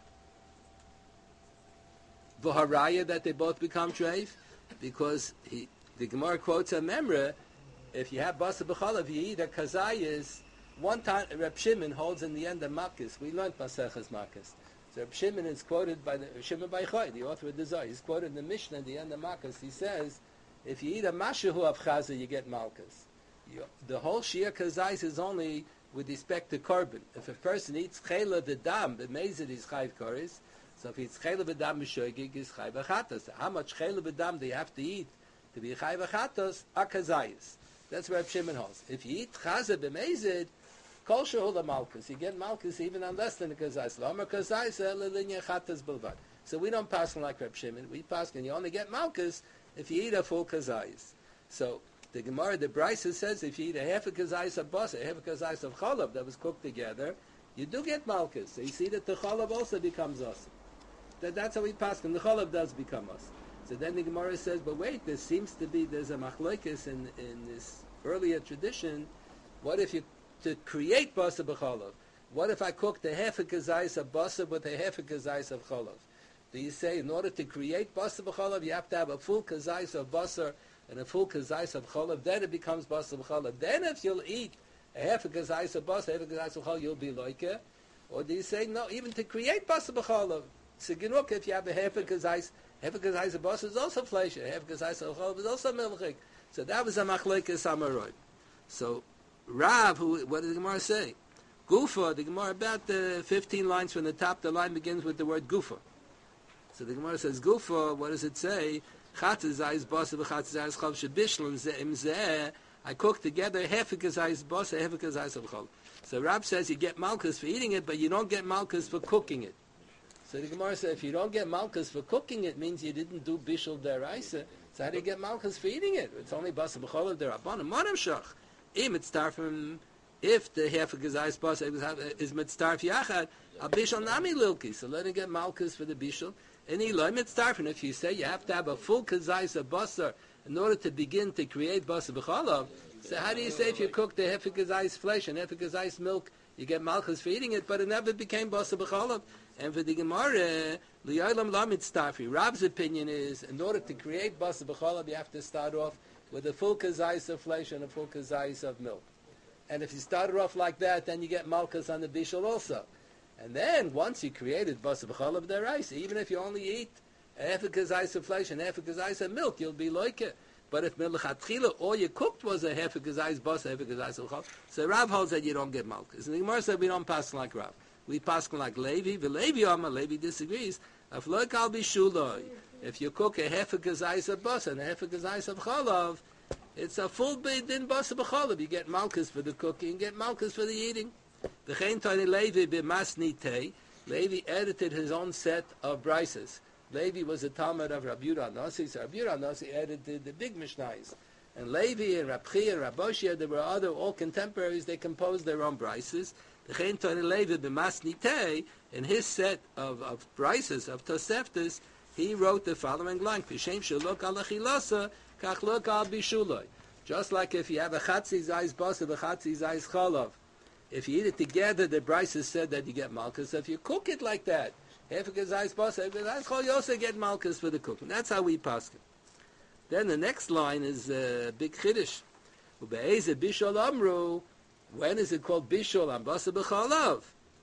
v'haraya that they both become treif? Because he, the Gemara quotes a memra, if you have basa b'cholab, you eat a kazayis. One time, Reb Shimon holds in the end of Makkos. We learned Maseches Makkos. So Reb Shimon is quoted by the Shimon Bar Yochai, the author of the Zohar. He's quoted in the Mishnah at the end of Makkos. He says, if you eat a mashahu of chaza, you get malchus. You, the whole shia kazais is only with respect to korban. If a person eats chayla v'dam, b'mezid is chayv koris. So if he eats chayla v'dam b'shoigig, is chayv achatos. How much chayla v'dam do you have to eat to be chayv achatos? A kazais. That's where Reb Shimon holds. If you eat chaza b'mezid, kol shehula malchus. You get malchus even on less than a kazais. L'omer kazais l'linya chatas bilvad. So we don't pass like Reb Shimon. We pass and you only get malchus if you eat a full kazais. So the Gemara, the Brisa says, if you eat a half a kazais of basa, a half a kazais of cholab that was cooked together, you do get malchus. So you see that the cholab also becomes us. That, that's how we pass, and the cholab does become us. So then the Gemara says, but wait, there seems to be, there's a machlokes in, in this earlier tradition. What if you, to create basa b'cholab, what if I cooked a half a kazais of basa with a half a kazais of cholab? Do you say, in order to create basa b'cholab, you have to have a full kazais of basa and a full kazais of cholab, then it becomes basa b'cholab. Then if you'll eat a half a kazais of basa, half a kazais of cholab, you'll be like it. Or do you say, no, even to create basa b'cholab, so genuk, if you have a half a kazais, half a kazais of basa is also flesh, a half a kazais of cholab is also milchik. So that was a machlokes amaroi. So Rav, who, what did the Gemara say? Gufa, the Gemara, about the fifteen lines from the top, the line begins with the word Gufa. So the Gemara says, Gufa, what does it say? I cook together half a kazayis basa, half a kazayis of chol. So Rab says you get malchus for eating it, but you don't get malchus for cooking it. So the Gemara says if you don't get malchus for cooking it, means you didn't do bishul deraisa. So how do you get malchus for eating it? It's only basa b'chol derabanan. Manam shach. Im mitzdarfim. If the half a kazayis basa is mitzdarf yachad, a bishul nami lilki. So let him get malchus for the bishul. And if you say you have to have a full kazayis of basar in order to begin to create basar b'chalav, so how do you say if you cook the half a kazayis flesh and half a kazayis milk, you get malchus for eating it, but it never became basar b'chalav? And for the Gemara, li'aylam la mitzdarfi. Rab's opinion is, in order to create basar b'chalav, you have to start off with a full kazayis of flesh and a full kazayis of milk. And if you started off like that, then you get malchus on the bishul also. And then, once you created basa b'chalav deraisa, even if you only eat half a kazayis of flesh and half a kazayis of milk, you'll be like it. But if milchatchila, all you cooked was a half a kazayis basa, half a kazayis of chalav, so Rav holds that you don't get malchus. And the Gemara said we don't pass like Rav. We pass like Levi, the Levi Amar, Levi disagrees. If look, I'll be shuloi. If you cook a half a gazais of bus and a half a gazais of chalav, it's a full bid in bus of chalav. You get malchus for the cooking, you get malchus for the eating. The Chen Tani Levi b'masni tei. Levi edited his own set of brises. Levi was a Talmud of Rabbi Yehuda Nasi, so Rabbi Yehuda Nasi edited the big Mishnayos. And Levi and Rabbi Chia and Rabbi Oshia, there were other, all contemporaries, they composed their own brises. The Chen Tani Levi b'masni tei, in his set of, of brises, of Toseftas, he wrote the following line: Pishem shalok al achilasa, kach lok al bishuloi. Just like if you have a chatzi zayis basar, a chatzi zayis chalav, if you eat it together, the brises said that you get malchus. If you cook it like that, half a gazais basar, half a gazais chalav, you also get malchus for the cooking. That's how we pass it. Then the next line is a uh, big chiddush. Ube'eze bishol amru. When is it called bishol am basar b'chalav?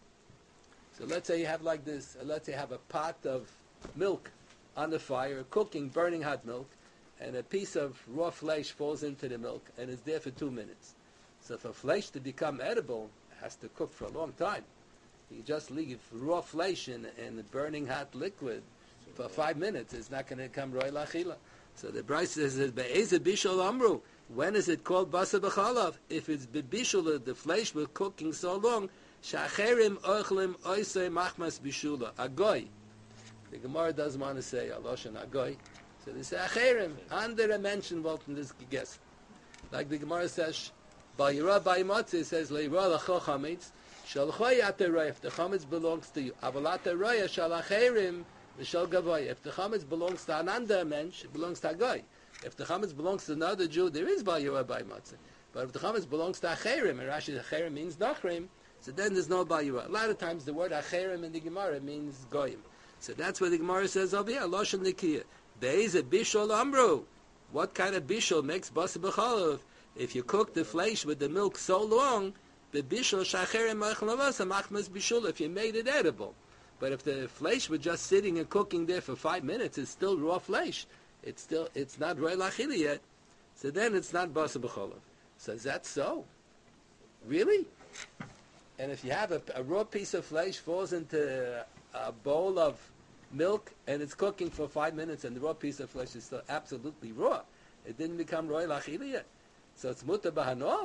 So let's say you have like this. Uh, let's say you have a pot of milk on the fire, cooking, burning hot milk, and a piece of raw flesh falls into the milk, and it's there for two minutes. So for flesh to become edible, it has to cook for a long time. You just leave raw flesh in, in the burning hot liquid for five minutes, it's not going to become roy lachila. So the Bryce says, "Be'eze bishol amru." When is it called basar b'chalav? If it's bishul, the flesh was cooking so long, shacherim ochlim oisei machmas bishula. Agoy. The Gemara doesn't want to say Aloshan Agoy. So they say Acherim. Under a mention in this guess. Like the Gemara says, Bayira Baymotzi, it says, Leira Lacho Chametz, Shalchoy Ateroy, if the Chametz belongs to you. Aval Ateroy, Shal Acherim, Shal Gavoy. If the Chametz belongs to another mensch, it belongs to Agoy. If the Chametz belongs to another Jew, there is Bayira Baymotzi. But if the Chametz belongs to Acherim, and Rashi Acherim means Nachrim, so then there's no Bayira. A lot of times the word Acherim in the Gemara means Goyim. So that's what the Gemara says over here. Loshen Nikiyah. Be'ez a bishol amru. What kind of bishol makes basar b'chalav? If you cook the flesh with the milk so long, the bishol shacherem machlavasa machmas bishul. If you made it edible, but if the flesh was just sitting and cooking there for five minutes, it's still raw flesh. It's still it's not roy lachili yet. So then it's not basar b'chalav. So is that so? Really? And if you have a, a raw piece of flesh falls into a bowl of milk and it's cooking for five minutes and the raw piece of flesh is still absolutely raw, it didn't become roy lachili yet. So it's muta bahano.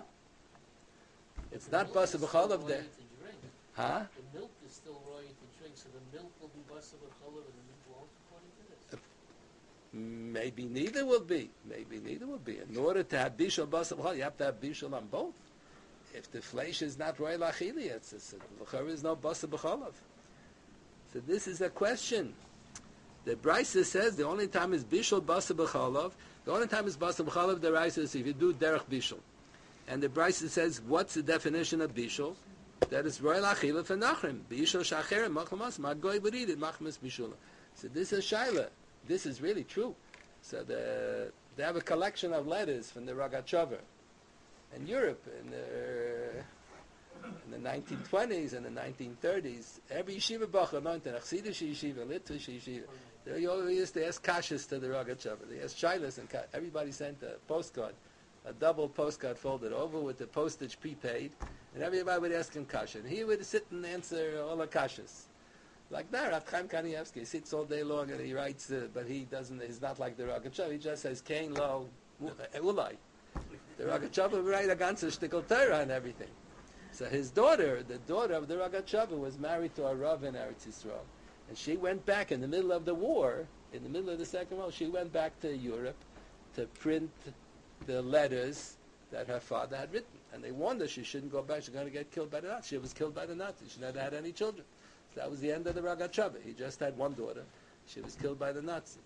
It's not basar b'chalav there. Huh? The milk is still roy to drink, so the milk will be basar b'chalav and the milk won't, according to this. Maybe neither will be. Maybe neither will be. In order to have bishul basar b'chalav, you have to have bishul on both. If the flesh is not roy lachili, it's, it's, there is no basar b'chalav. So this is a question. The Brisa says the only time is bishul basar b'chalav. The only time is basar b'chalav. The Brisa says if you do derech bishul, and the Brisa says what's the definition of bishul? That is roy lachila for nachrim. Bishul shacherem machmas magoy would eat it machmas bishula. So this is shaila. This is really true. So the, they have a collection of letters from the Rogatchover in Europe in the. In the nineteen twenties and the nineteen thirties, every yeshiva bacher, not the Chassidus yeshiva, Litvish yeshiva, they always used to ask kashas to the Rogatchover. They asked shilas, and everybody sent a postcard, a double postcard folded over with the postage prepaid, and everybody would ask him kasha. And he would sit and answer all the kashas. Like that, Rav Chaim Kanievsky sits all day long and he writes, uh, but he doesn't, he's not like the Rogatchover, he just says, Kain lo ulai. The Rogatchover would write a ganze shtickle Torah and everything. So his daughter, the daughter of the Rogatchover, was married to a Rav in Eretz Yisrael. And she went back in the middle of the war, in the middle of the Second World, she went back to Europe to print the letters that her father had written. And they warned her she shouldn't go back, she's going to get killed by the Nazis. She was killed by the Nazis. She never had any children. So that was the end of the Rogatchover. He just had one daughter. She was killed by the Nazis.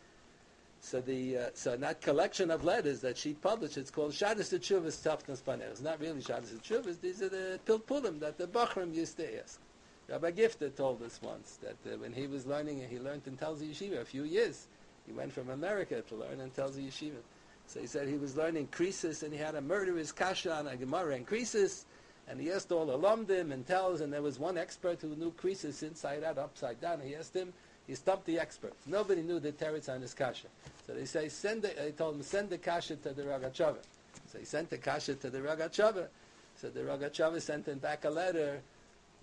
So the uh, so in that collection of letters that she published, it's called Shadas Teshuvas Tzafnas Paner. It's not really Shadas Teshuvas. These are the pilpulim that the Bachrim used to ask. Rabbi Gifter told us once that uh, when he was learning, he learned in Telz Yeshiva a few years. He went from America to learn in Telz Yeshiva. So he said he was learning Krisis, and he had a murderous kasha on a Gemara in Krisis, and he asked all the Lomdim and Telz, and there was one expert who knew Krisis inside out, upside down. He asked him. He stumped the experts. Nobody knew the teretz on his kasha. So they say, send the, they told him, send the kasha to the Rogatchover. So he sent the kasha to the Rogatchover. So the Rogatchover sent him back a letter,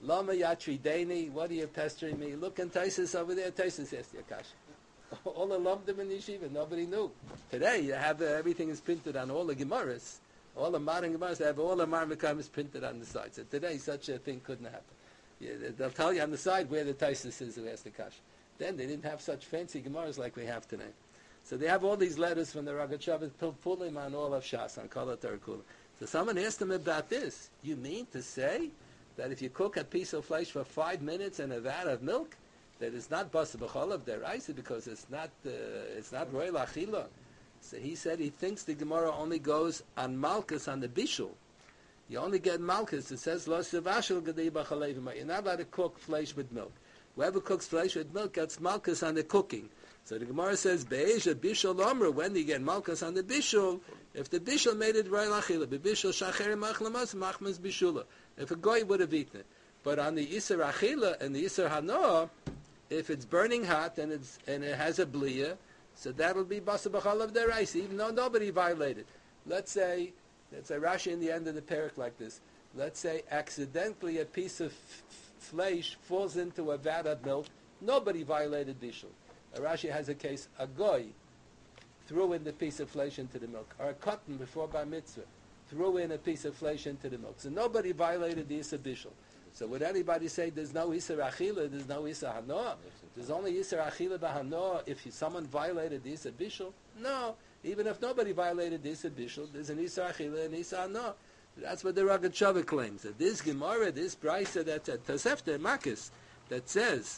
Lama Yatri Deni, what are you pestering me? Look in Taisus over there, Taisus asked the Akash. All the Lomdim in yeshiva, nobody knew. Today, you have uh, everything is printed on all the Gemaras. All the modern Gemaras, they have all the Marmakamis printed on the side. So today, such a thing couldn't happen. Yeah, they'll tell you on the side where the Taisus is who asked the Akash. Then they didn't have such fancy Gemaras like we have today. So they have all these letters from the Rogatchover pulling on all of Shas, on Kol HaTorah. So someone asked him about this. You mean to say that if you cook a piece of flesh for five minutes in a vat of milk, that it's not basa b'cholav deraisa because it's not uh, it's not royal achila? So he said he thinks the Gemara only goes on malchus on the bishul. You only get malchus. It says lo sevashel gadei b'chalevim. You're not allowed to cook flesh with milk. Whoever cooks flesh with milk gets malchus on the cooking. So the Gemara says be'eja bishul omer. When do you get malchus on the bishul? If the bishul made it royal achila, b'bishul shacher machlamas machmas bishula. If a goy would have eaten it, but on the iser achila and the iser hanoah, if it's burning hot and it's and it has a bliya, so that'll be basa b'chalav deraisa, even though nobody violated. Let's say, let's say Rashi in the end of the parak like this. Let's say accidentally a piece of f- flesh falls into a vat of milk. Nobody violated bishul. Rashi has a case: a goy threw in the piece of flesh into the milk, or a cotton before bar mitzvah threw in a piece of flesh into the milk. So nobody violated the iser bishul. So would anybody say there's no iser achila, there's no iser hanoah? There's only iser achila b'hanoah if someone violated the iser bishul? No. Even if nobody violated the iser bishul, there's an iser achila and iser hanoah. That's what the Rogatchover claims. That this Gemara, this Brisa, that's at Tosefta Makis, that says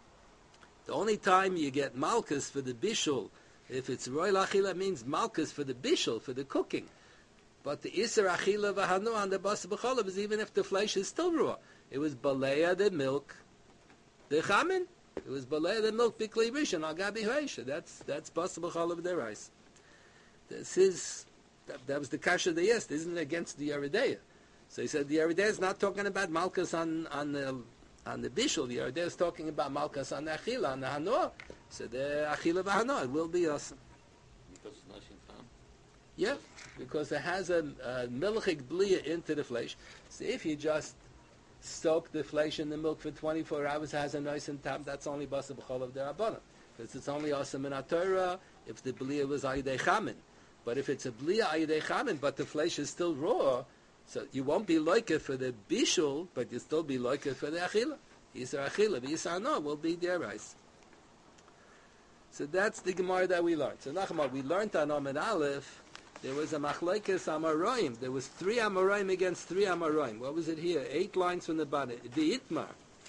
the only time you get malchus for the bishul, if it's royal achila, means malchus for the bishul, for the cooking. But the iser achila v'hanoah on the basa b'cholav is even if the flesh is still raw. It was baleya the milk, the chamin. It was baleya the milk b'klei rishon al gabi hoisha. That's that's basa b'cholav derais. This is that, that was the kasha they asked. Isn't it against the Yeridea? So he said the Yeridea is not talking about malchus on on the on the bishul. The Yeridea is talking about malchus on the achila on the hanoah. So the achila v'hanoah will be awesome. Because it's nashim tam. Yeah, because it has a, a milchik bliya into the flesh. So if you just soak the flesh in the milk for twenty-four hours, it has a nice and tam, that's only basa b'cholav derabbanan. Because it's only awesome in Torah if the bliya was ayidei chamin. But if it's a bliya ayidei chamin, but the flesh is still raw, so you won't be loika for the bishul, but you'll still be loika for the achila. Yisar achila, the yisar no will be derais. So that's the Gemara that we learned. So Nachman, we learned on Amud Aleph, there was a machlekes Amoraim. There was three Amoraim against three Amoraim. What was it here? Eight lines from the bottom. The Itmar.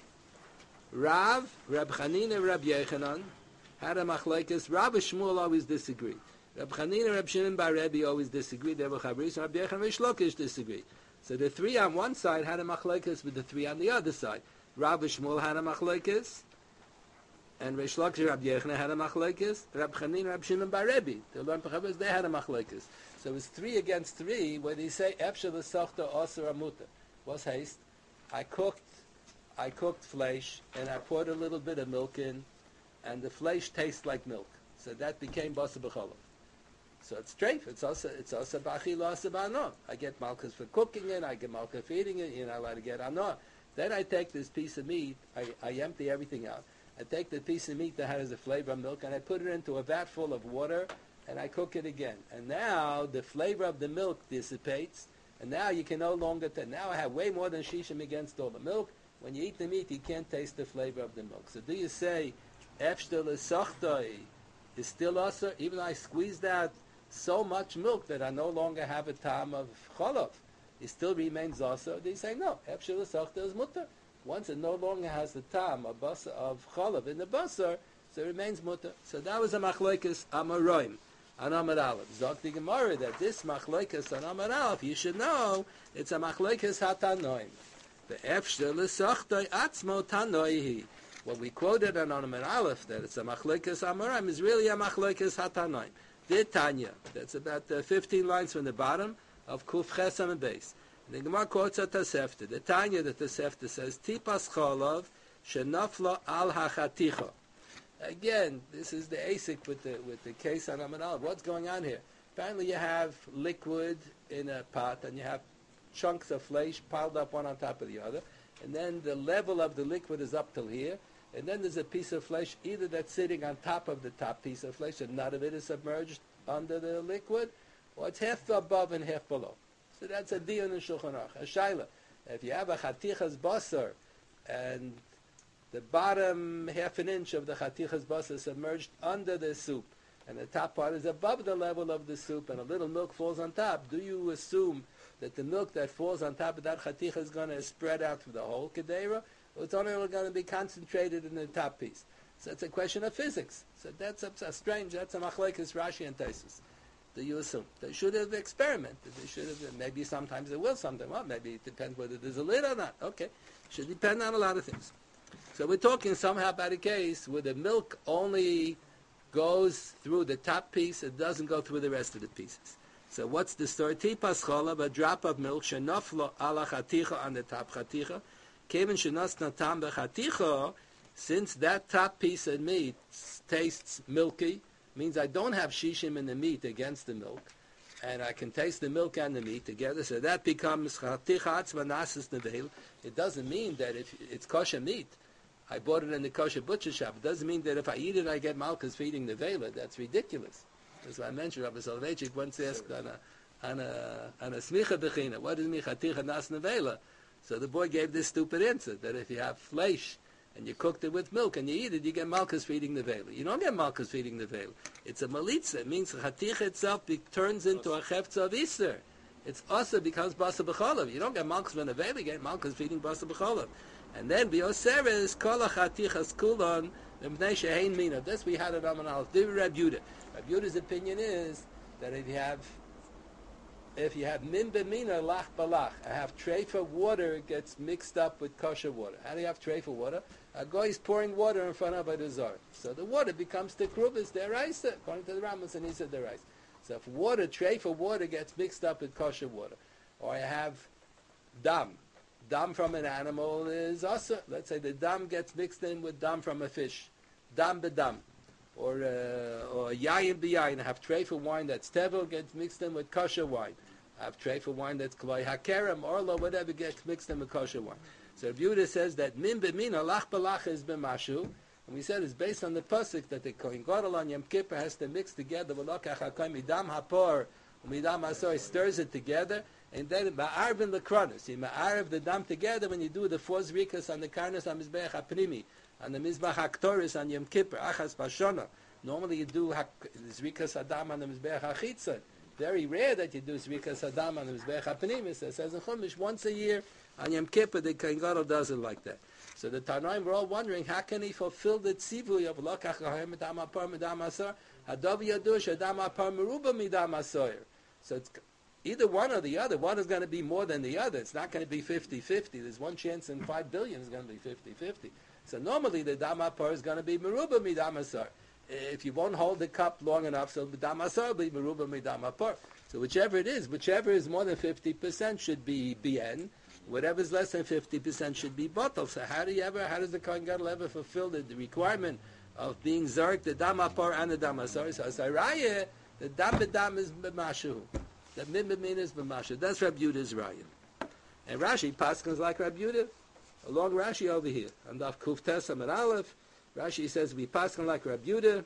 Rav, Rab Chanina, Rab Yechanan had a machlekes. Rav and Shmuel always disagreed. Rab Chanina, Rab Shimon Bar Rebbe always disagreed. They were Chavris. Rab Yechanan, Rish Lakish disagreed. So the three on one side had a machlekes with the three on the other side. Rav and Shmuel had a machlekes. And Rish Lakish, Rab Yechanan had a machlekes. Rab Chanina, Rab Shimon Bar Rebbe, they learned Chavris, they had a machlekes. So it was three against three, where they say, Efshel l'sochta osir amuta. What's haste? I cooked, I cooked flesh, and I poured a little bit of milk in, and the flesh tastes like milk. So that became basa b'cholav. So it's treif. It's also it's also b'achila asa b'ano. I get malchus for cooking it. I get malchus for eating it. You're not allowed to get ano. Then I take this piece of meat. I, I empty everything out. I take the piece of meat that has the flavor of milk, and I put it into a vat full of water, and I cook it again. And now the flavor of the milk dissipates, and now you can no longer taste. Now I have way more than shishim against all the milk. When you eat the meat, you can't taste the flavor of the milk. So do you say, Efshtel esochtoi is still usher, even though I squeezed out so much milk that I no longer have a time of cholov, it still remains usher? Do you say, no, Efshtel esochtoi is mutter. Once it no longer has the tam of basar of chalav in the basar, so it remains mutter. So that was a machlokes Amoraim on Amud Aleph. Zok the Gemara that this machlokes on Amud Aleph, you should know, it's a machlokes hatanoim. The efshel l'sochtoi atzmo tanoihi. What we quoted on Amud Aleph, that it's a machlokes Amoraim, is really a machlokes hatanoim. The Tanya, that's about uh, fifteen lines from the bottom of Kuf Chesam and base. The Gemara quotes a Tosefta. The Tanya, the Tosefta says, Tipas cholav shenafla al hachaticha. Again, this is the asik with the with the case on Amud Aleph. What's going on here? Apparently, you have liquid in a pot, and you have chunks of flesh piled up one on top of the other, and then the level of the liquid is up till here, and then there's a piece of flesh either that's sitting on top of the top piece of flesh, and none of it is submerged under the liquid, or it's half above and half below. So that's a diyon in Shulchan Aruch. A shaila. If you have a chatichas basar, and the bottom half an inch of the chatichas basar is submerged under the soup, and the top part is above the level of the soup, and a little milk falls on top, do you assume that the milk that falls on top of that chaticha is going to spread out through the whole kedera, or it's only going to be concentrated in the top piece? So it's a question of physics. So that's a, a strange, that's a machlekes Rashi and Taisus. Do you assume? They should have experimented. They should have, maybe sometimes they will, sometimes well, maybe it depends whether there's a lid or not. Okay. Should depend on a lot of things. So we're talking somehow about a case where the milk only goes through the top piece, it doesn't go through the rest of the pieces. So what's the story? Tipas cholav, a drop of milk, shenoflo ala chaticha, on the top chaticha. Kevin shenosna tam bechaticha, since that top piece of meat tastes milky, means I don't have shishim in the meat against the milk, and I can taste the milk and the meat together, so that becomes chaticha atzma nasis neveil. It doesn't mean that if it's kosher meat, I bought it in the kosher butcher shop. It doesn't mean that if I eat it, I get malchus feeding the vela. That's ridiculous. That's why I mentioned Rabbi Soloveitchik once asked on a on a on a smicha bechina, what does mean chaticha nas nevela? So the boy gave this stupid answer that if you have flesh and you cooked it with milk and you eat it, you get malchus feeding the vela. You don't get malchus feeding the vela. It's a malitza. It means chaticha itself be, turns into a chefza of Easter. It's also becomes basa b'cholav. You don't get malchus from the vela, you get malchus feeding basa b'cholav. And then bioseres kol chatichas kulon l'mnei shehein mina. This we had it on an aleph. Divrei Reb Yehuda. Reb Yehuda's opinion is that if you have if you have min b'mina lach balach, I have treifa water gets mixed up with kosher water. How do you have treifa water? A guy is pouring water in front of a dessert. So the water becomes the krubis deraisa, according to the Rambam and he said deraisa. So if water, treifa water gets mixed up with kosher water, or I have dam, dam from an animal is also, let's say the dam gets mixed in with dam from a fish, dam bedam, or uh, or yayin b'yayin. I have treifa wine that's tevel gets mixed in with kosher wine. I have treifa wine that's kvay hakerem, orlo, whatever gets mixed in with kosher wine. So Reb Yehuda says that min b'mina lach balach is b'mashu, and we said it's based on the pasuk that the Kohen Gadol on Yom Kippur has to mix together v'lokach hakoyim midam hapor umidam hasor. He stirs it together, and then ma'arv in the kronos. You ma'arv the dam together when you do the four zrikas on the karnas on mizbeach hapnimi, on the mizbeach haktoris on Yom Kippur achas bashona. Normally you do zrikas adam on the mizbeach hachitzon. Very rare that you do zrikas adam on the mizbeach hapnimi. It says in Chumash once a year on Yom Kippur the Kohen Gadol does it like that. So the Tanoim were all wondering, how can he fulfill the tzivui of lokach hahem midam hapar midam asor hadav yadush adam hapar meruba midam asor. So it's either one or the other. One is going to be more than the other. It's not going to be fifty-fifty. There's one chance in five billion is going to be fifty-fifty. So normally the dam hapar is going to be meruba midam asor. If you won't hold the cup long enough, so midam asor will be meruba midam hapar. So whichever it is, whichever is more than fifty percent should be bien. Whatever is less than fifty percent should be bottled. So how do you ever, how does the Kohen Gadol ever fulfill the, the requirement of being zark, the dam hapar and the dam asor? So as I raya, the dam bedam is b'mashu. The min b'min is b'mashu. That's Reb Yehuda's raya. And Rashi, Paskins like Reb Yehuda. Along Rashi over here. On Daf Kuf Tesam and Aleph, Rashi says we Paskin like Reb Yehuda.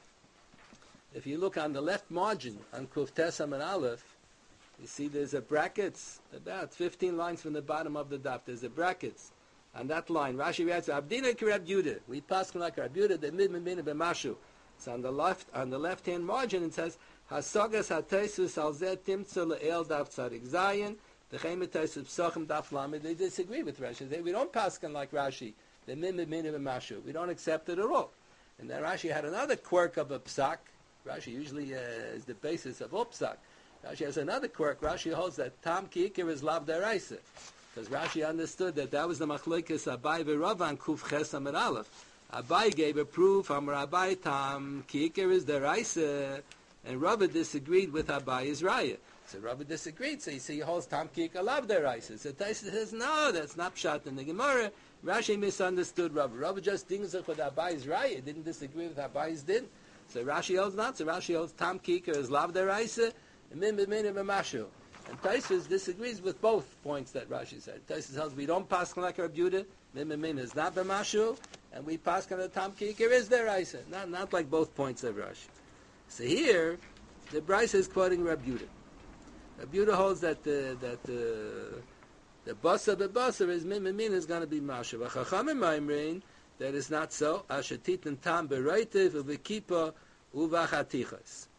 If you look on the left margin on Kuf Tesam and Aleph, you see there's a brackets, about fifteen lines from the bottom of the daf. There's a brackets. On that line, Rashi writes, Abdina ki Reb Yehuda. We pass like Reb Yehuda, the mid min b'mashu. So on the left, on the left-hand margin, it says, Hasagas ha-teisus al-zeh timtzu le'el daf tzadik zayin, v'chein me-teisus p'sachim daf lamed. They disagree with Rashi. They say, we don't pass like Rashi, the min min b'mashu. We don't accept it at all. And then Rashi had another quirk of a psak. Rashi usually uh, is the basis of all psak. Rashi has another quirk. Rashi holds that Tam Ki'ikir is Lav Deraisa. Because Rashi understood that that was the Machlokes Abai v'Rava on Kuf Ches Amud Aleph. Abai gave a proof, Amar Abai Tam Ki'ikir is Deraisa, and Rava disagreed with Abai's Raya. So Rava disagreed, so you see he holds Tam Ki'ikir Lav Deraisa. So Taisa says, no, that's not Pshat in the Gemara. Rashi misunderstood Rava. Rava just dings it with Abai's Raya, didn't disagree with Abai's din. So Rashi holds not, so Rashi holds Tam Ki'ikir is Lav Deraisa, min b'min b'mashu. And Taisus disagrees with both points that Rashi said. Taisus tells we don't pass like Rabbi Yehuda, Mimim is not b'mashu, and we pass on the Tam Kikir is there, I said. Not, not like both points of Rashi. So here, the Bryce is quoting Rabbi Yehuda. Rabbi Yehuda holds that the, that the, the Basa b'Basa is Mimim is going to be Mashu. V'chachamim ma'imrein, that is not so. Ashetit and Tam b'Reitiv u'v'kipa u'v'chatichas.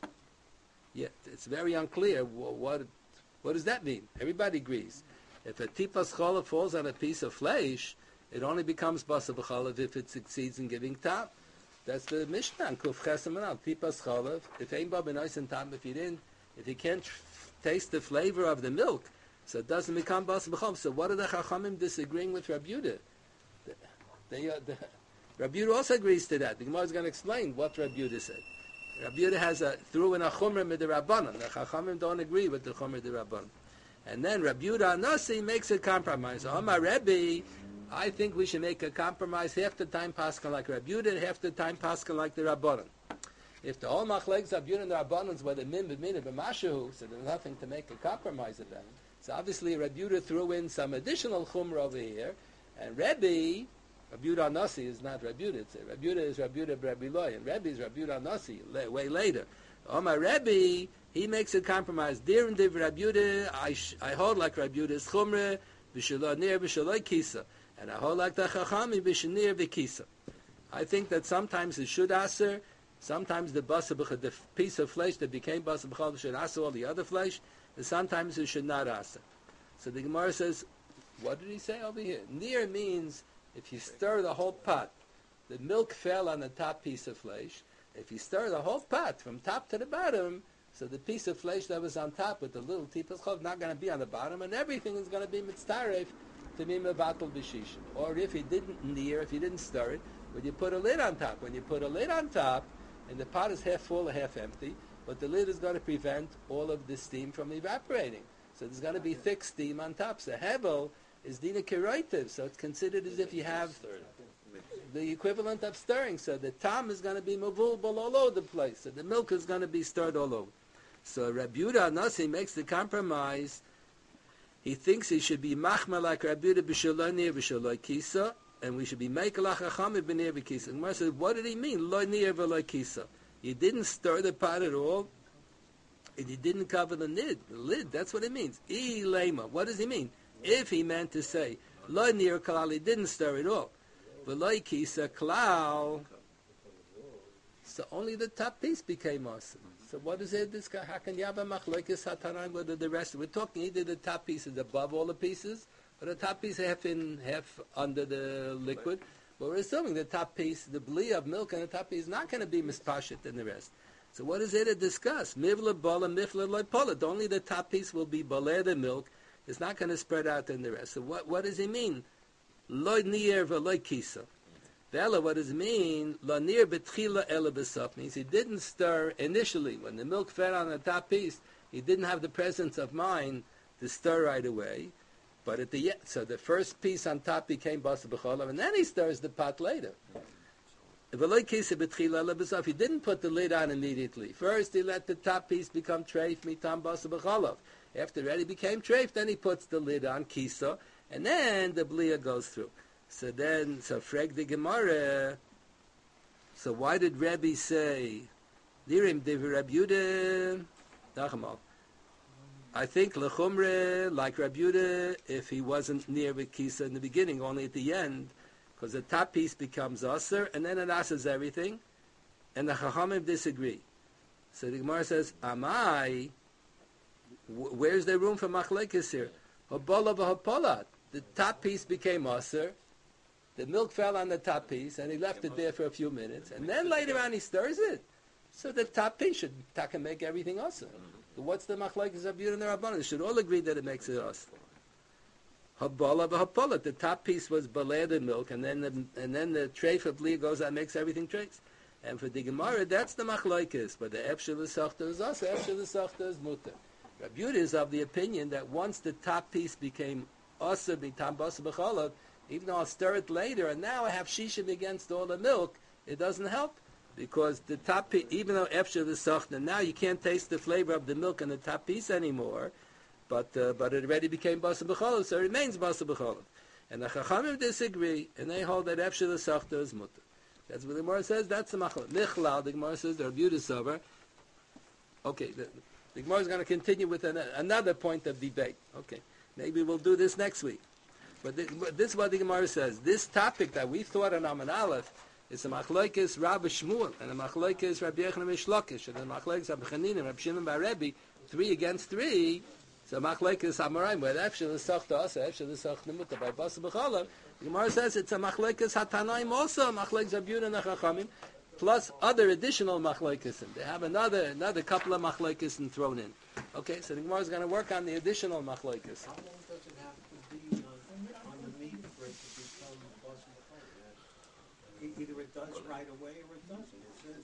Yet, it's very unclear what, what what does that mean? Everybody agrees. If a tipas cholov falls on a piece of flesh, it only becomes basa b'cholav if it succeeds in giving tam. That's the Mishnah. Kuf chesem anal tipas cholov. If ein ba b'nois and tam, if you didn't, if you can't tr- taste the flavor of the milk, so it doesn't become basa b'cholav. So what are the chachamim disagreeing with Rabbi Yehuda? The, they, uh, the, Rabbi Yehuda also agrees to that. The Gemara is going to explain what Rabbi Yehuda said. Rabbi Yehuda has a threw in a chumrah midrabanan. The chachamim don't agree with the chumrah midrabanan. And then Rabbi Yehuda Nasi makes a compromise. Oh, my Rebbe, I think we should make a compromise. Half the time Pascal like Rabbi Yehuda, half the time Pascal like the Rabbanan. If the whole machlegs Rabbi Yehuda and the Rabbanans were the min b'min b'mashahu, so there's nothing to make a compromise about. So obviously Rabbi Yehuda threw in some additional chumrah over here, and Rebbe. Rabbi Yehuda Nasi is not Rabbi Yehuda. It's Rabbi Yehuda is Rabbi Yehuda Rabbi Loy, and Rebbe is Rabbi Yehuda Nasi, way later. Oh, my Rebbe, he makes a compromise. Dear and Div Rabbi Yehuda, I, sh- I hold like Rabbi Yehuda's chumrah, b'shaloi nir b'shaloi kisa, and I hold like the chachami b'shanir v'kisa. I think that sometimes it should aser, sometimes the basa b'cha, the piece of flesh that became basa b'chal should aser all the other flesh, and sometimes it should not aser. So the Gemara says, what did he say over here? Nir means if you stir the whole pot, the milk fell on the top piece of flesh. If you stir the whole pot from top to the bottom, so the piece of flesh that was on top with the little tipas chov not going to be on the bottom, and everything is going to be mitzaref to be mevatel b'shishim. Or if you didn't near, if you didn't stir it, when you put a lid on top, when you put a lid on top, and the pot is half full or half empty, but the lid is going to prevent all of the steam from evaporating. So there's going to be thick steam on top. So hevel is dina keroitiv, so it's considered as if you have the equivalent of stirring. So the tam is going to be mavul all over the place. So the milk is going to be stirred all over. So Rabbi Yehuda Nasi makes the compromise. He thinks he should be machma like Rabbi Yehuda b'shaloi nir b'shaloi kisa, and we should be meikel hachachamim b'nir v'kisa. And Gemara says, what did he mean? Lo nir v'lo kisa. You didn't stir the pot at all, and you didn't cover the lid. The lid, that's what it means. I lema. What does he mean? If he meant to say, lo nir kalal, he didn't stir at all. V'lo kisa klal, so only the top piece became awesome. So what is it? This guy, how can you have a machlokes hataran? What are the rest? We're talking either the top piece is above all the pieces, or the top piece half in, half under the liquid. But we're assuming the top piece, the bli of milk, and the top piece is not going to be mispashit than the rest. So what is there to discuss? Mivla bala mifla loipola. Only the top piece will be baleh the milk. It's not going to spread out than the rest. So what what does he mean? Loy nier v'loy kisa. Vela, what does it mean? Lo nir betchila ela besaf means he didn't stir initially when the milk fell on the top piece. He didn't have the presence of mind to stir right away. But at the so the first piece on top became basa b'cholav, and then he stirs the pot later. V'loy kisa betchila ela besaf. He didn't put the lid on immediately. First, he let the top piece become treif mitam basa b'cholav. After that, he became treif. Then he puts the lid on kisa, and then the blia goes through. So then, so frag the Gemara. So why did Rabbi say, Dirim div Rabbi Yehuda? Nachmal. I think lechumre like Rabbi Yehuda if he wasn't near the kisa in the beginning, only at the end, because the top piece becomes aser, and then it asers everything, and the Chachamim disagree. So the Gemara says, Amai, where's the room for machlekes here? Hobola v'hopolat. The top piece became aser. The milk fell on the top piece, and he left it there for a few minutes, and then later on he stirs it. So the top piece should taka make everything awesome. So what's the machlekes of Yehuda and the Rabbanan? They should all agree that it makes it awesome. Habala v'hapola. The top piece was baleh the milk, and then the and then the treif of blia goes out and makes everything treif. And for the Gemara, that's the machlekes. But the efshel v'sachta is also efshel v'sachta is mutter. Rabbi Yehuda is of the opinion that once the top piece became aser b'tam basa b'cholav, even though I'll stir it later, and now I have shishim against all the milk, it doesn't help. Because the top piece, even though efshel is sochna, now you can't taste the flavor of the milk in the top piece anymore. but uh, but it already became basa b'cholim, so it remains basa b'cholim. And the Chachamim disagree, and they hold that efshel l'sachta is mutter. That's what the Gemara says. That's the machlok. Nichlal, the Gemara says, they're beautiful over. Okay, the, the Gemara is going to continue with an, another point of debate. Okay, maybe we'll do this next week. But, the, but this is what the Gemara says. This topic that we thought on Aman Aleph is a machlokes Rabbi Shmuel and a machlokes Rabbi Yochanan Reish Lakish and a machlokes Rabbi Chanina, Rabbi Shimon bar Rebbe, three against three. So machlokes Hamoraim, where efshel l'sachta asa, efshel l'sachta muta by basa b'cholav. The Gemara says it's a machlokes Hatanaim also, machlokes Rabbi Yehuda and Chachamim, plus other additional machlokes. They have another another couple of machlokes thrown in. Okay, so the Gemara is going to work on the additional machlokes. How long does it have to be on, on the meat for it to become basa b'cholav? E- Either it does right away or it doesn't. It says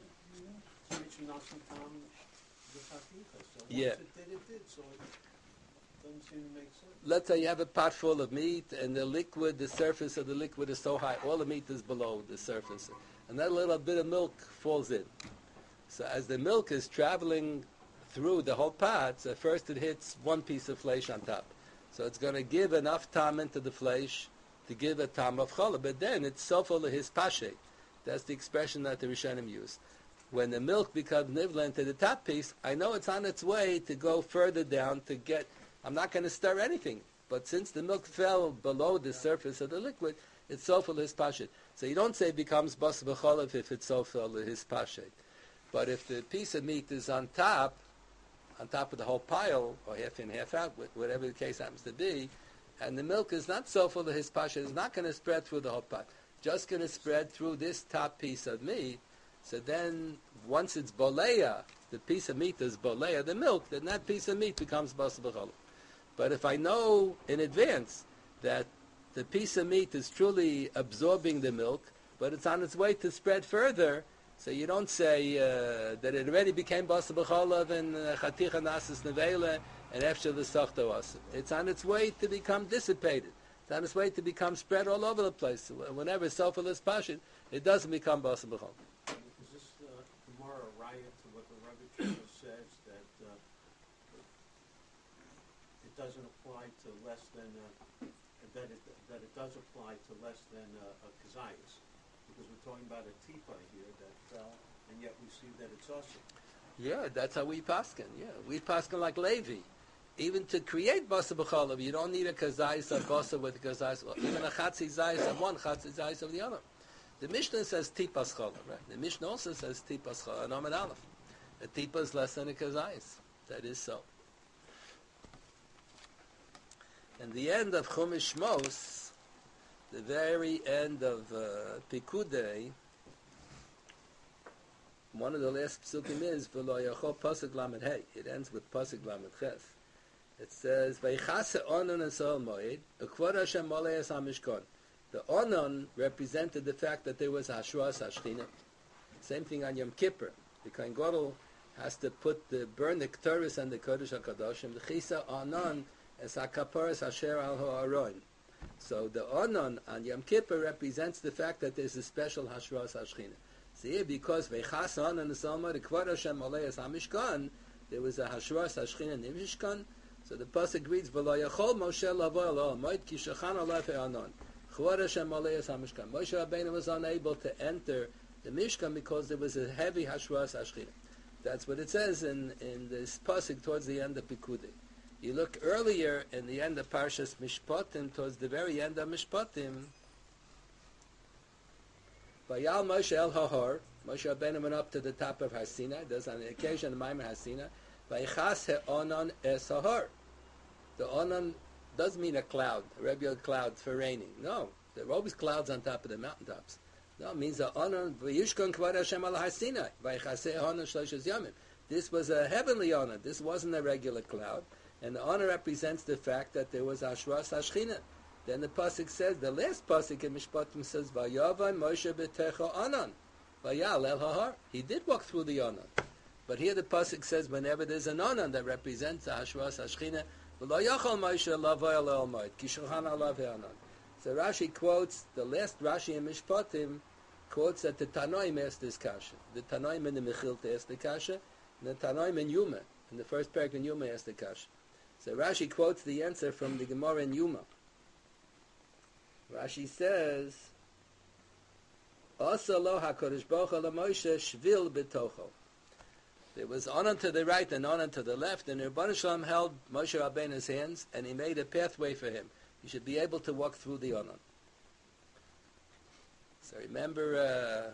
it's mentioned Nasantam the Chaticha. So once Yeah. it did, it did. So it doesn't seem to make sense. Let's say you have a pot full of meat, and the liquid, the surface of the liquid is so high, all the meat is below the surface, and that little bit of milk falls in. So as the milk is traveling through the whole pot, so first it hits one piece of flesh on top. So it's going to give enough time into the flesh to give a time of challah, but then it's so full of his pashe. That's the expression that the Rishonim use. When the milk becomes nivla into the top piece, I know it's on its way to go further down to get. I'm not going to stir anything, but since the milk fell below the surface of the liquid, it's so full of his pashe. So you don't say it becomes bas b'cholav if it's so full of his pashe. But if the piece of meat is on top, on top of the whole pile, or half in, half out, whatever the case happens to be, and the milk is not so full of his pasha, it's not going to spread through the whole pot. Just going to spread through this top piece of meat. So then, once it's boleya, the piece of meat is boleya, the milk, then that piece of meat becomes basa b'cholav. But if I know in advance that the piece of meat is truly absorbing the milk, but it's on its way to spread further, so you don't say uh, that it already became basa b'cholav and chaticha nasis nevela and efshel l'sachta was. It's on its way to become dissipated. It's on its way to become spread all over the place. Whenever sofa is passion, it doesn't become basa b'cholav. Is this uh, Gemara a riot to what the Rebbe Trina says that uh, it doesn't apply to less than uh, that it that it does apply to less than uh, a kazayas? Because we're talking about a tipa here that fell, and yet we see that it's also. Yeah, that's how we paskin. Yeah, we paskin like Levi. Even to create basa b'cholav, you don't need a kazayis of basa with a kazayis. Well, even a chatzi zayis of one, chatzi zayis of the other. The Mishnah says tipas cholov, right? The Mishnah also says tipas cholov, and Amid Aleph. A tipa is less than a kazayis. That is so. And the end of Chumash Shmos, the very end of uh, Pikudei, one of the last psukim is V'lo yachol pasuk lamed hey. It ends with pasuk lamed ches. It says Vaychase onon esol moed ukvod Hashem molei es hamishkon. The onon represented the fact that there was hashras hashchina. Same thing on Yom Kippur. The Kohen Gadol has to put the burn the ketores and the kodesh hakadoshim. The chisa onon es hakaparas asher al ha'aron. So the onon on Yom Kippur represents the fact that there's a special hashras hashchina. So here, because veichas onon esol moed ukvod Hashem molei es hamishkon, there was a hashras hashchina in the Mishkan. So the pasuk reads, "V'lo yachol Moshe lavo el ha'moed ki shachan alav ha'anon." Chvar Hashem Maleyas HaMishkan. Moshe Rabbeinu was unable to enter the Mishkan because there was a heavy hashras hashchina. That's what it says in, in this pasuk towards the end of Pikudei. You look earlier in the end of Parshas Mishpatim, towards the very end of Mishpatim. Vayal Moshe El Hahor. Moshe Rabbeinu went up to the top of Har Sinai. There's on the occasion of Maimon Har Sinai. Vayichas he'onon es hahor. The onon doesn't mean a cloud, a regular cloud for raining. No, there are always clouds on top of the mountaintops. No, it means the onon v'yishkon kvod Hashem al Har Sinai vayichas he'onon shloshes yamim. This was a heavenly honor. This wasn't a regular cloud, and the honor represents the fact that there was hashras hashchina. Then the pasuk says, the last pasuk in Mishpatim says, "Vayavan Moshe b'techo anon, vayal el hahor." He did walk through the anon. But here the pasuk says, whenever there's an onan that represents the hashras hashchina, v'lo yachol Moshe lavo el ha'moed ki shulchan alav ha'anon. So Rashi quotes, the last Rashi in Mishpatim quotes that the Tanoim asked this kasha. The Tanoim in the Mechilta asked the kasha, and the Tanoim in Yuma, in the first parak in Yuma asked the kasha. So Rashi quotes the answer from the Gemara in Yuma. Rashi says, "Asa lo HaKadosh Baruch Hu LaMoshe shvil b'tocho." There was Onan to the right and Onan to the left, and Rebbeinu Shalom held Moshe Rabbeinu's hands, and he made a pathway for him. He should be able to walk through the Onan. So remember, uh,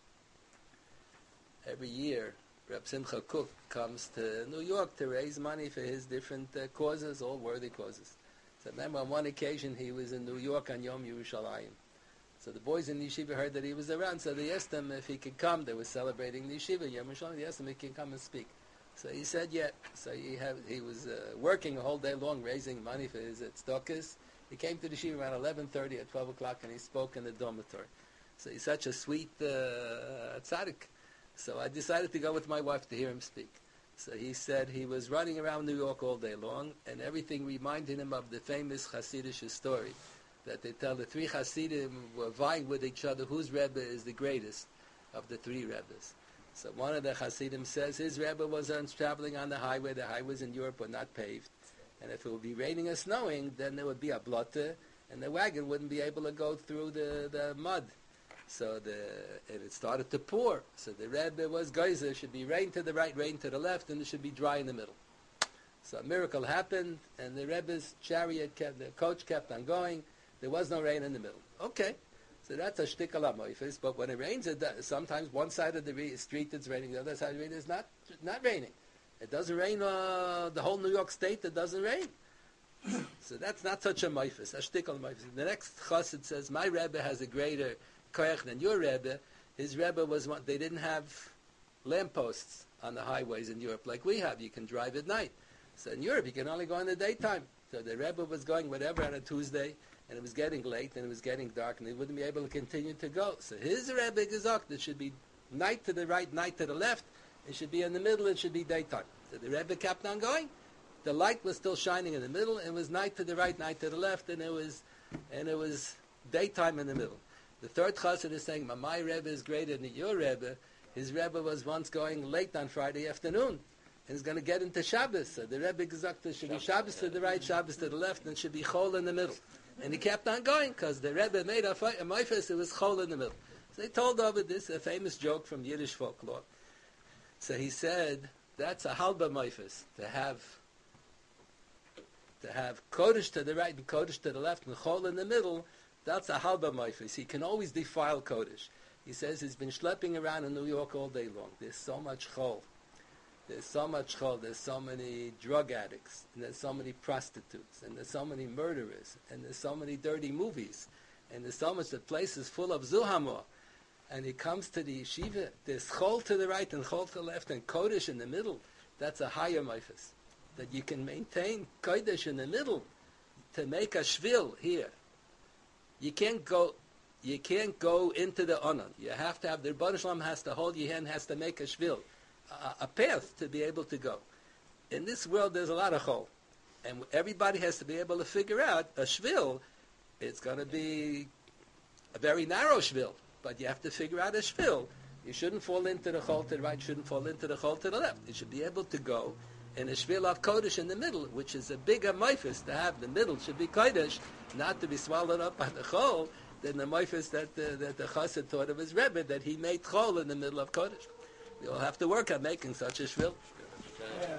every year, Reb Simcha Cook comes to New York to raise money for his different uh, causes, all worthy causes. So remember, on one occasion, he was in New York on Yom Yerushalayim. So the boys in the yeshiva heard that he was around, so they asked him if he could come. They were celebrating the yeshiva, Yom Yerushalayim. They asked him if he could come and speak. So he said, yeah. So he, have, he was uh, working a whole day long, raising money for his tzedakahs. He came to the yeshiva around eleven thirty at twelve o'clock, and he spoke in the dormitory. So he's such a sweet uh, tzaddik. So I decided to go with my wife to hear him speak. So he said he was running around New York all day long, and everything reminded him of the famous Hasidic story that they tell the three Hasidim were vying with each other whose Rebbe is the greatest of the three Rebbes. So one of the Hasidim says his Rebbe was on, traveling on the highway. The highways in Europe were not paved. And if it would be raining or snowing, then there would be a blotter, and the wagon wouldn't be able to go through the, the mud. So the and it started to pour. So the Rebbe was geyser, should be rain to the right, rain to the left, and it should be dry in the middle. So a miracle happened, and the Rebbe's chariot kept, the coach kept on going. There was no rain in the middle. Okay, so that's a shtick ala moifis. But when it rains, it does, sometimes one side of the re- street it's raining, the other side of the street is not not raining. It doesn't rain uh, the whole New York State. It doesn't rain. So that's not such a moifis, a shtick ala moifis. The next chassid says, my Rebbe has a greater koyach than your Rebbe. His Rebbe was one. They didn't have lampposts on the highways in Europe like we have. You can drive at night. So in Europe, you can only go in the daytime. So the Rebbe was going whatever on a Tuesday, and it was getting late, and it was getting dark, and he wouldn't be able to continue to go. So his Rebbe gesagt, it should be night to the right, night to the left. It should be in the middle. It should be daytime. So the Rebbe kept on going. The light was still shining in the middle. It was night to the right, night to the left, and it was, and it was daytime in the middle. The third chassid is saying, my Rebbe is greater than your Rebbe. His Rebbe was once going late on Friday afternoon, and he's going to get into Shabbos. So the Rebbe gesagt, should be Shabbos to the right, Shabbos to the left, and it should be Chol in the middle. And he kept on going, because the Rebbe made a moifes, it was Chol in the middle. So they told over this, a famous joke from Yiddish folklore. So he said, that's a halba moifes, to have to have Kodesh to the right and Kodesh to the left and Chol in the middle. That's a halba moifes. He can always defile Kodesh. He says he's been schlepping around in New York all day long. There's so much Chol. There's so much Chol. There's so many drug addicts. And there's so many prostitutes. And there's so many murderers. And there's so many dirty movies. And there's so much, the place is full of Zuhamor. And he comes to the yeshiva. There's Chol to the right and Chol to the left and Kodesh in the middle. That's a higher moifes. That you can maintain Kodesh in the middle to make a shvil here. You can't go, you can't go into the onan. You have to have the Rebbeinu Shalom has to hold your hand, has to make a shvil, a, a path to be able to go. In this world, there's a lot of chol, and everybody has to be able to figure out a shvil. It's going to be a very narrow shvil, but you have to figure out a shvil. You shouldn't fall into the chol to the right. Shouldn't fall into the chol to the left. You should be able to go in a shvil of kodesh in the middle, which is a bigger moifes to have. The middle should be kodesh, not to be swallowed up by the chol, than the moifes that the, that the chassid taught of his Rebbe, that he made chol in the middle of kodesh. We all have to work on making such a shvil. Yeah.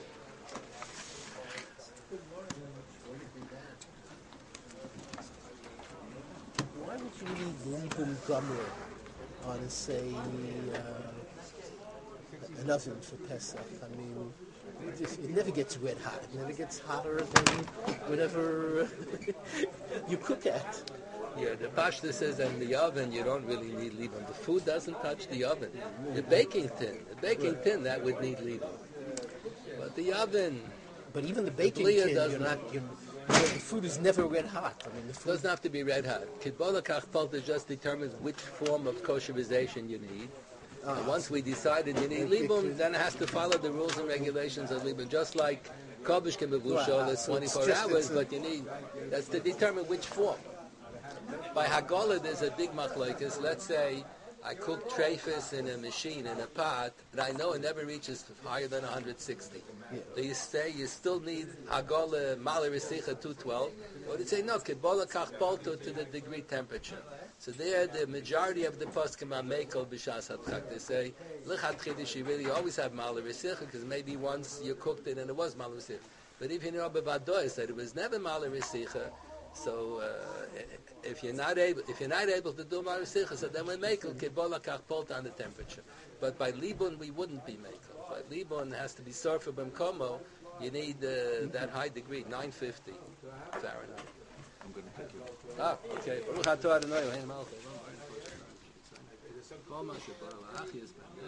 Why would you need Boom drummer on, say, uh, an oven for Pesach? I mean, it, just, it never gets red hot. It never gets hotter than whatever you cook at. Yeah, the pashta says that in the oven you don't really need leaven. The food doesn't touch the oven. The baking tin, the baking tin, that would need leaven. But the oven... But even the baking the tin, you're doesn't. not... You're, the food is never red hot. I mean, the food doesn't have to be red hot. Kibbola Kachpalta just determines which form of kosherization you need. Ah. And once we decided you need libum, then it has to follow the rules and regulations of libum. Just like Kobish can be blushol, it's so it's twenty-four just- hours, it's a- but you need, that's to determine which form. By Hagolah, there's a big machlokes. Let's say I cook treifus in a machine, in a pot, and I know it never reaches higher than one hundred sixty. Yeah. Do you say you still need Hagola Malarisicha two twelve? Or do you say no, Kidbola Kach Polto to the degree temperature? So there, the majority of the poskim are Mekel B'Shas HaTchak. They say, Lichat Chidish, you really always have Malarisicha, because maybe once you cooked it and it was Malarisicha. But if you know Bevadois that it was never Malarisicha, so uh, if you're not able, if you're not able to do Malarisicha, so then we Mekel Kidbola Kach Polto on the temperature. But by Libun, we wouldn't be Mekel. By Libun, has to be Surfer B'Mkomo. You need uh, that high degree, nine fifty Fahrenheit. I'm going to take you. Ah, okay. Baruch atah Adonai, Eloheinu melech haolam v'aretz.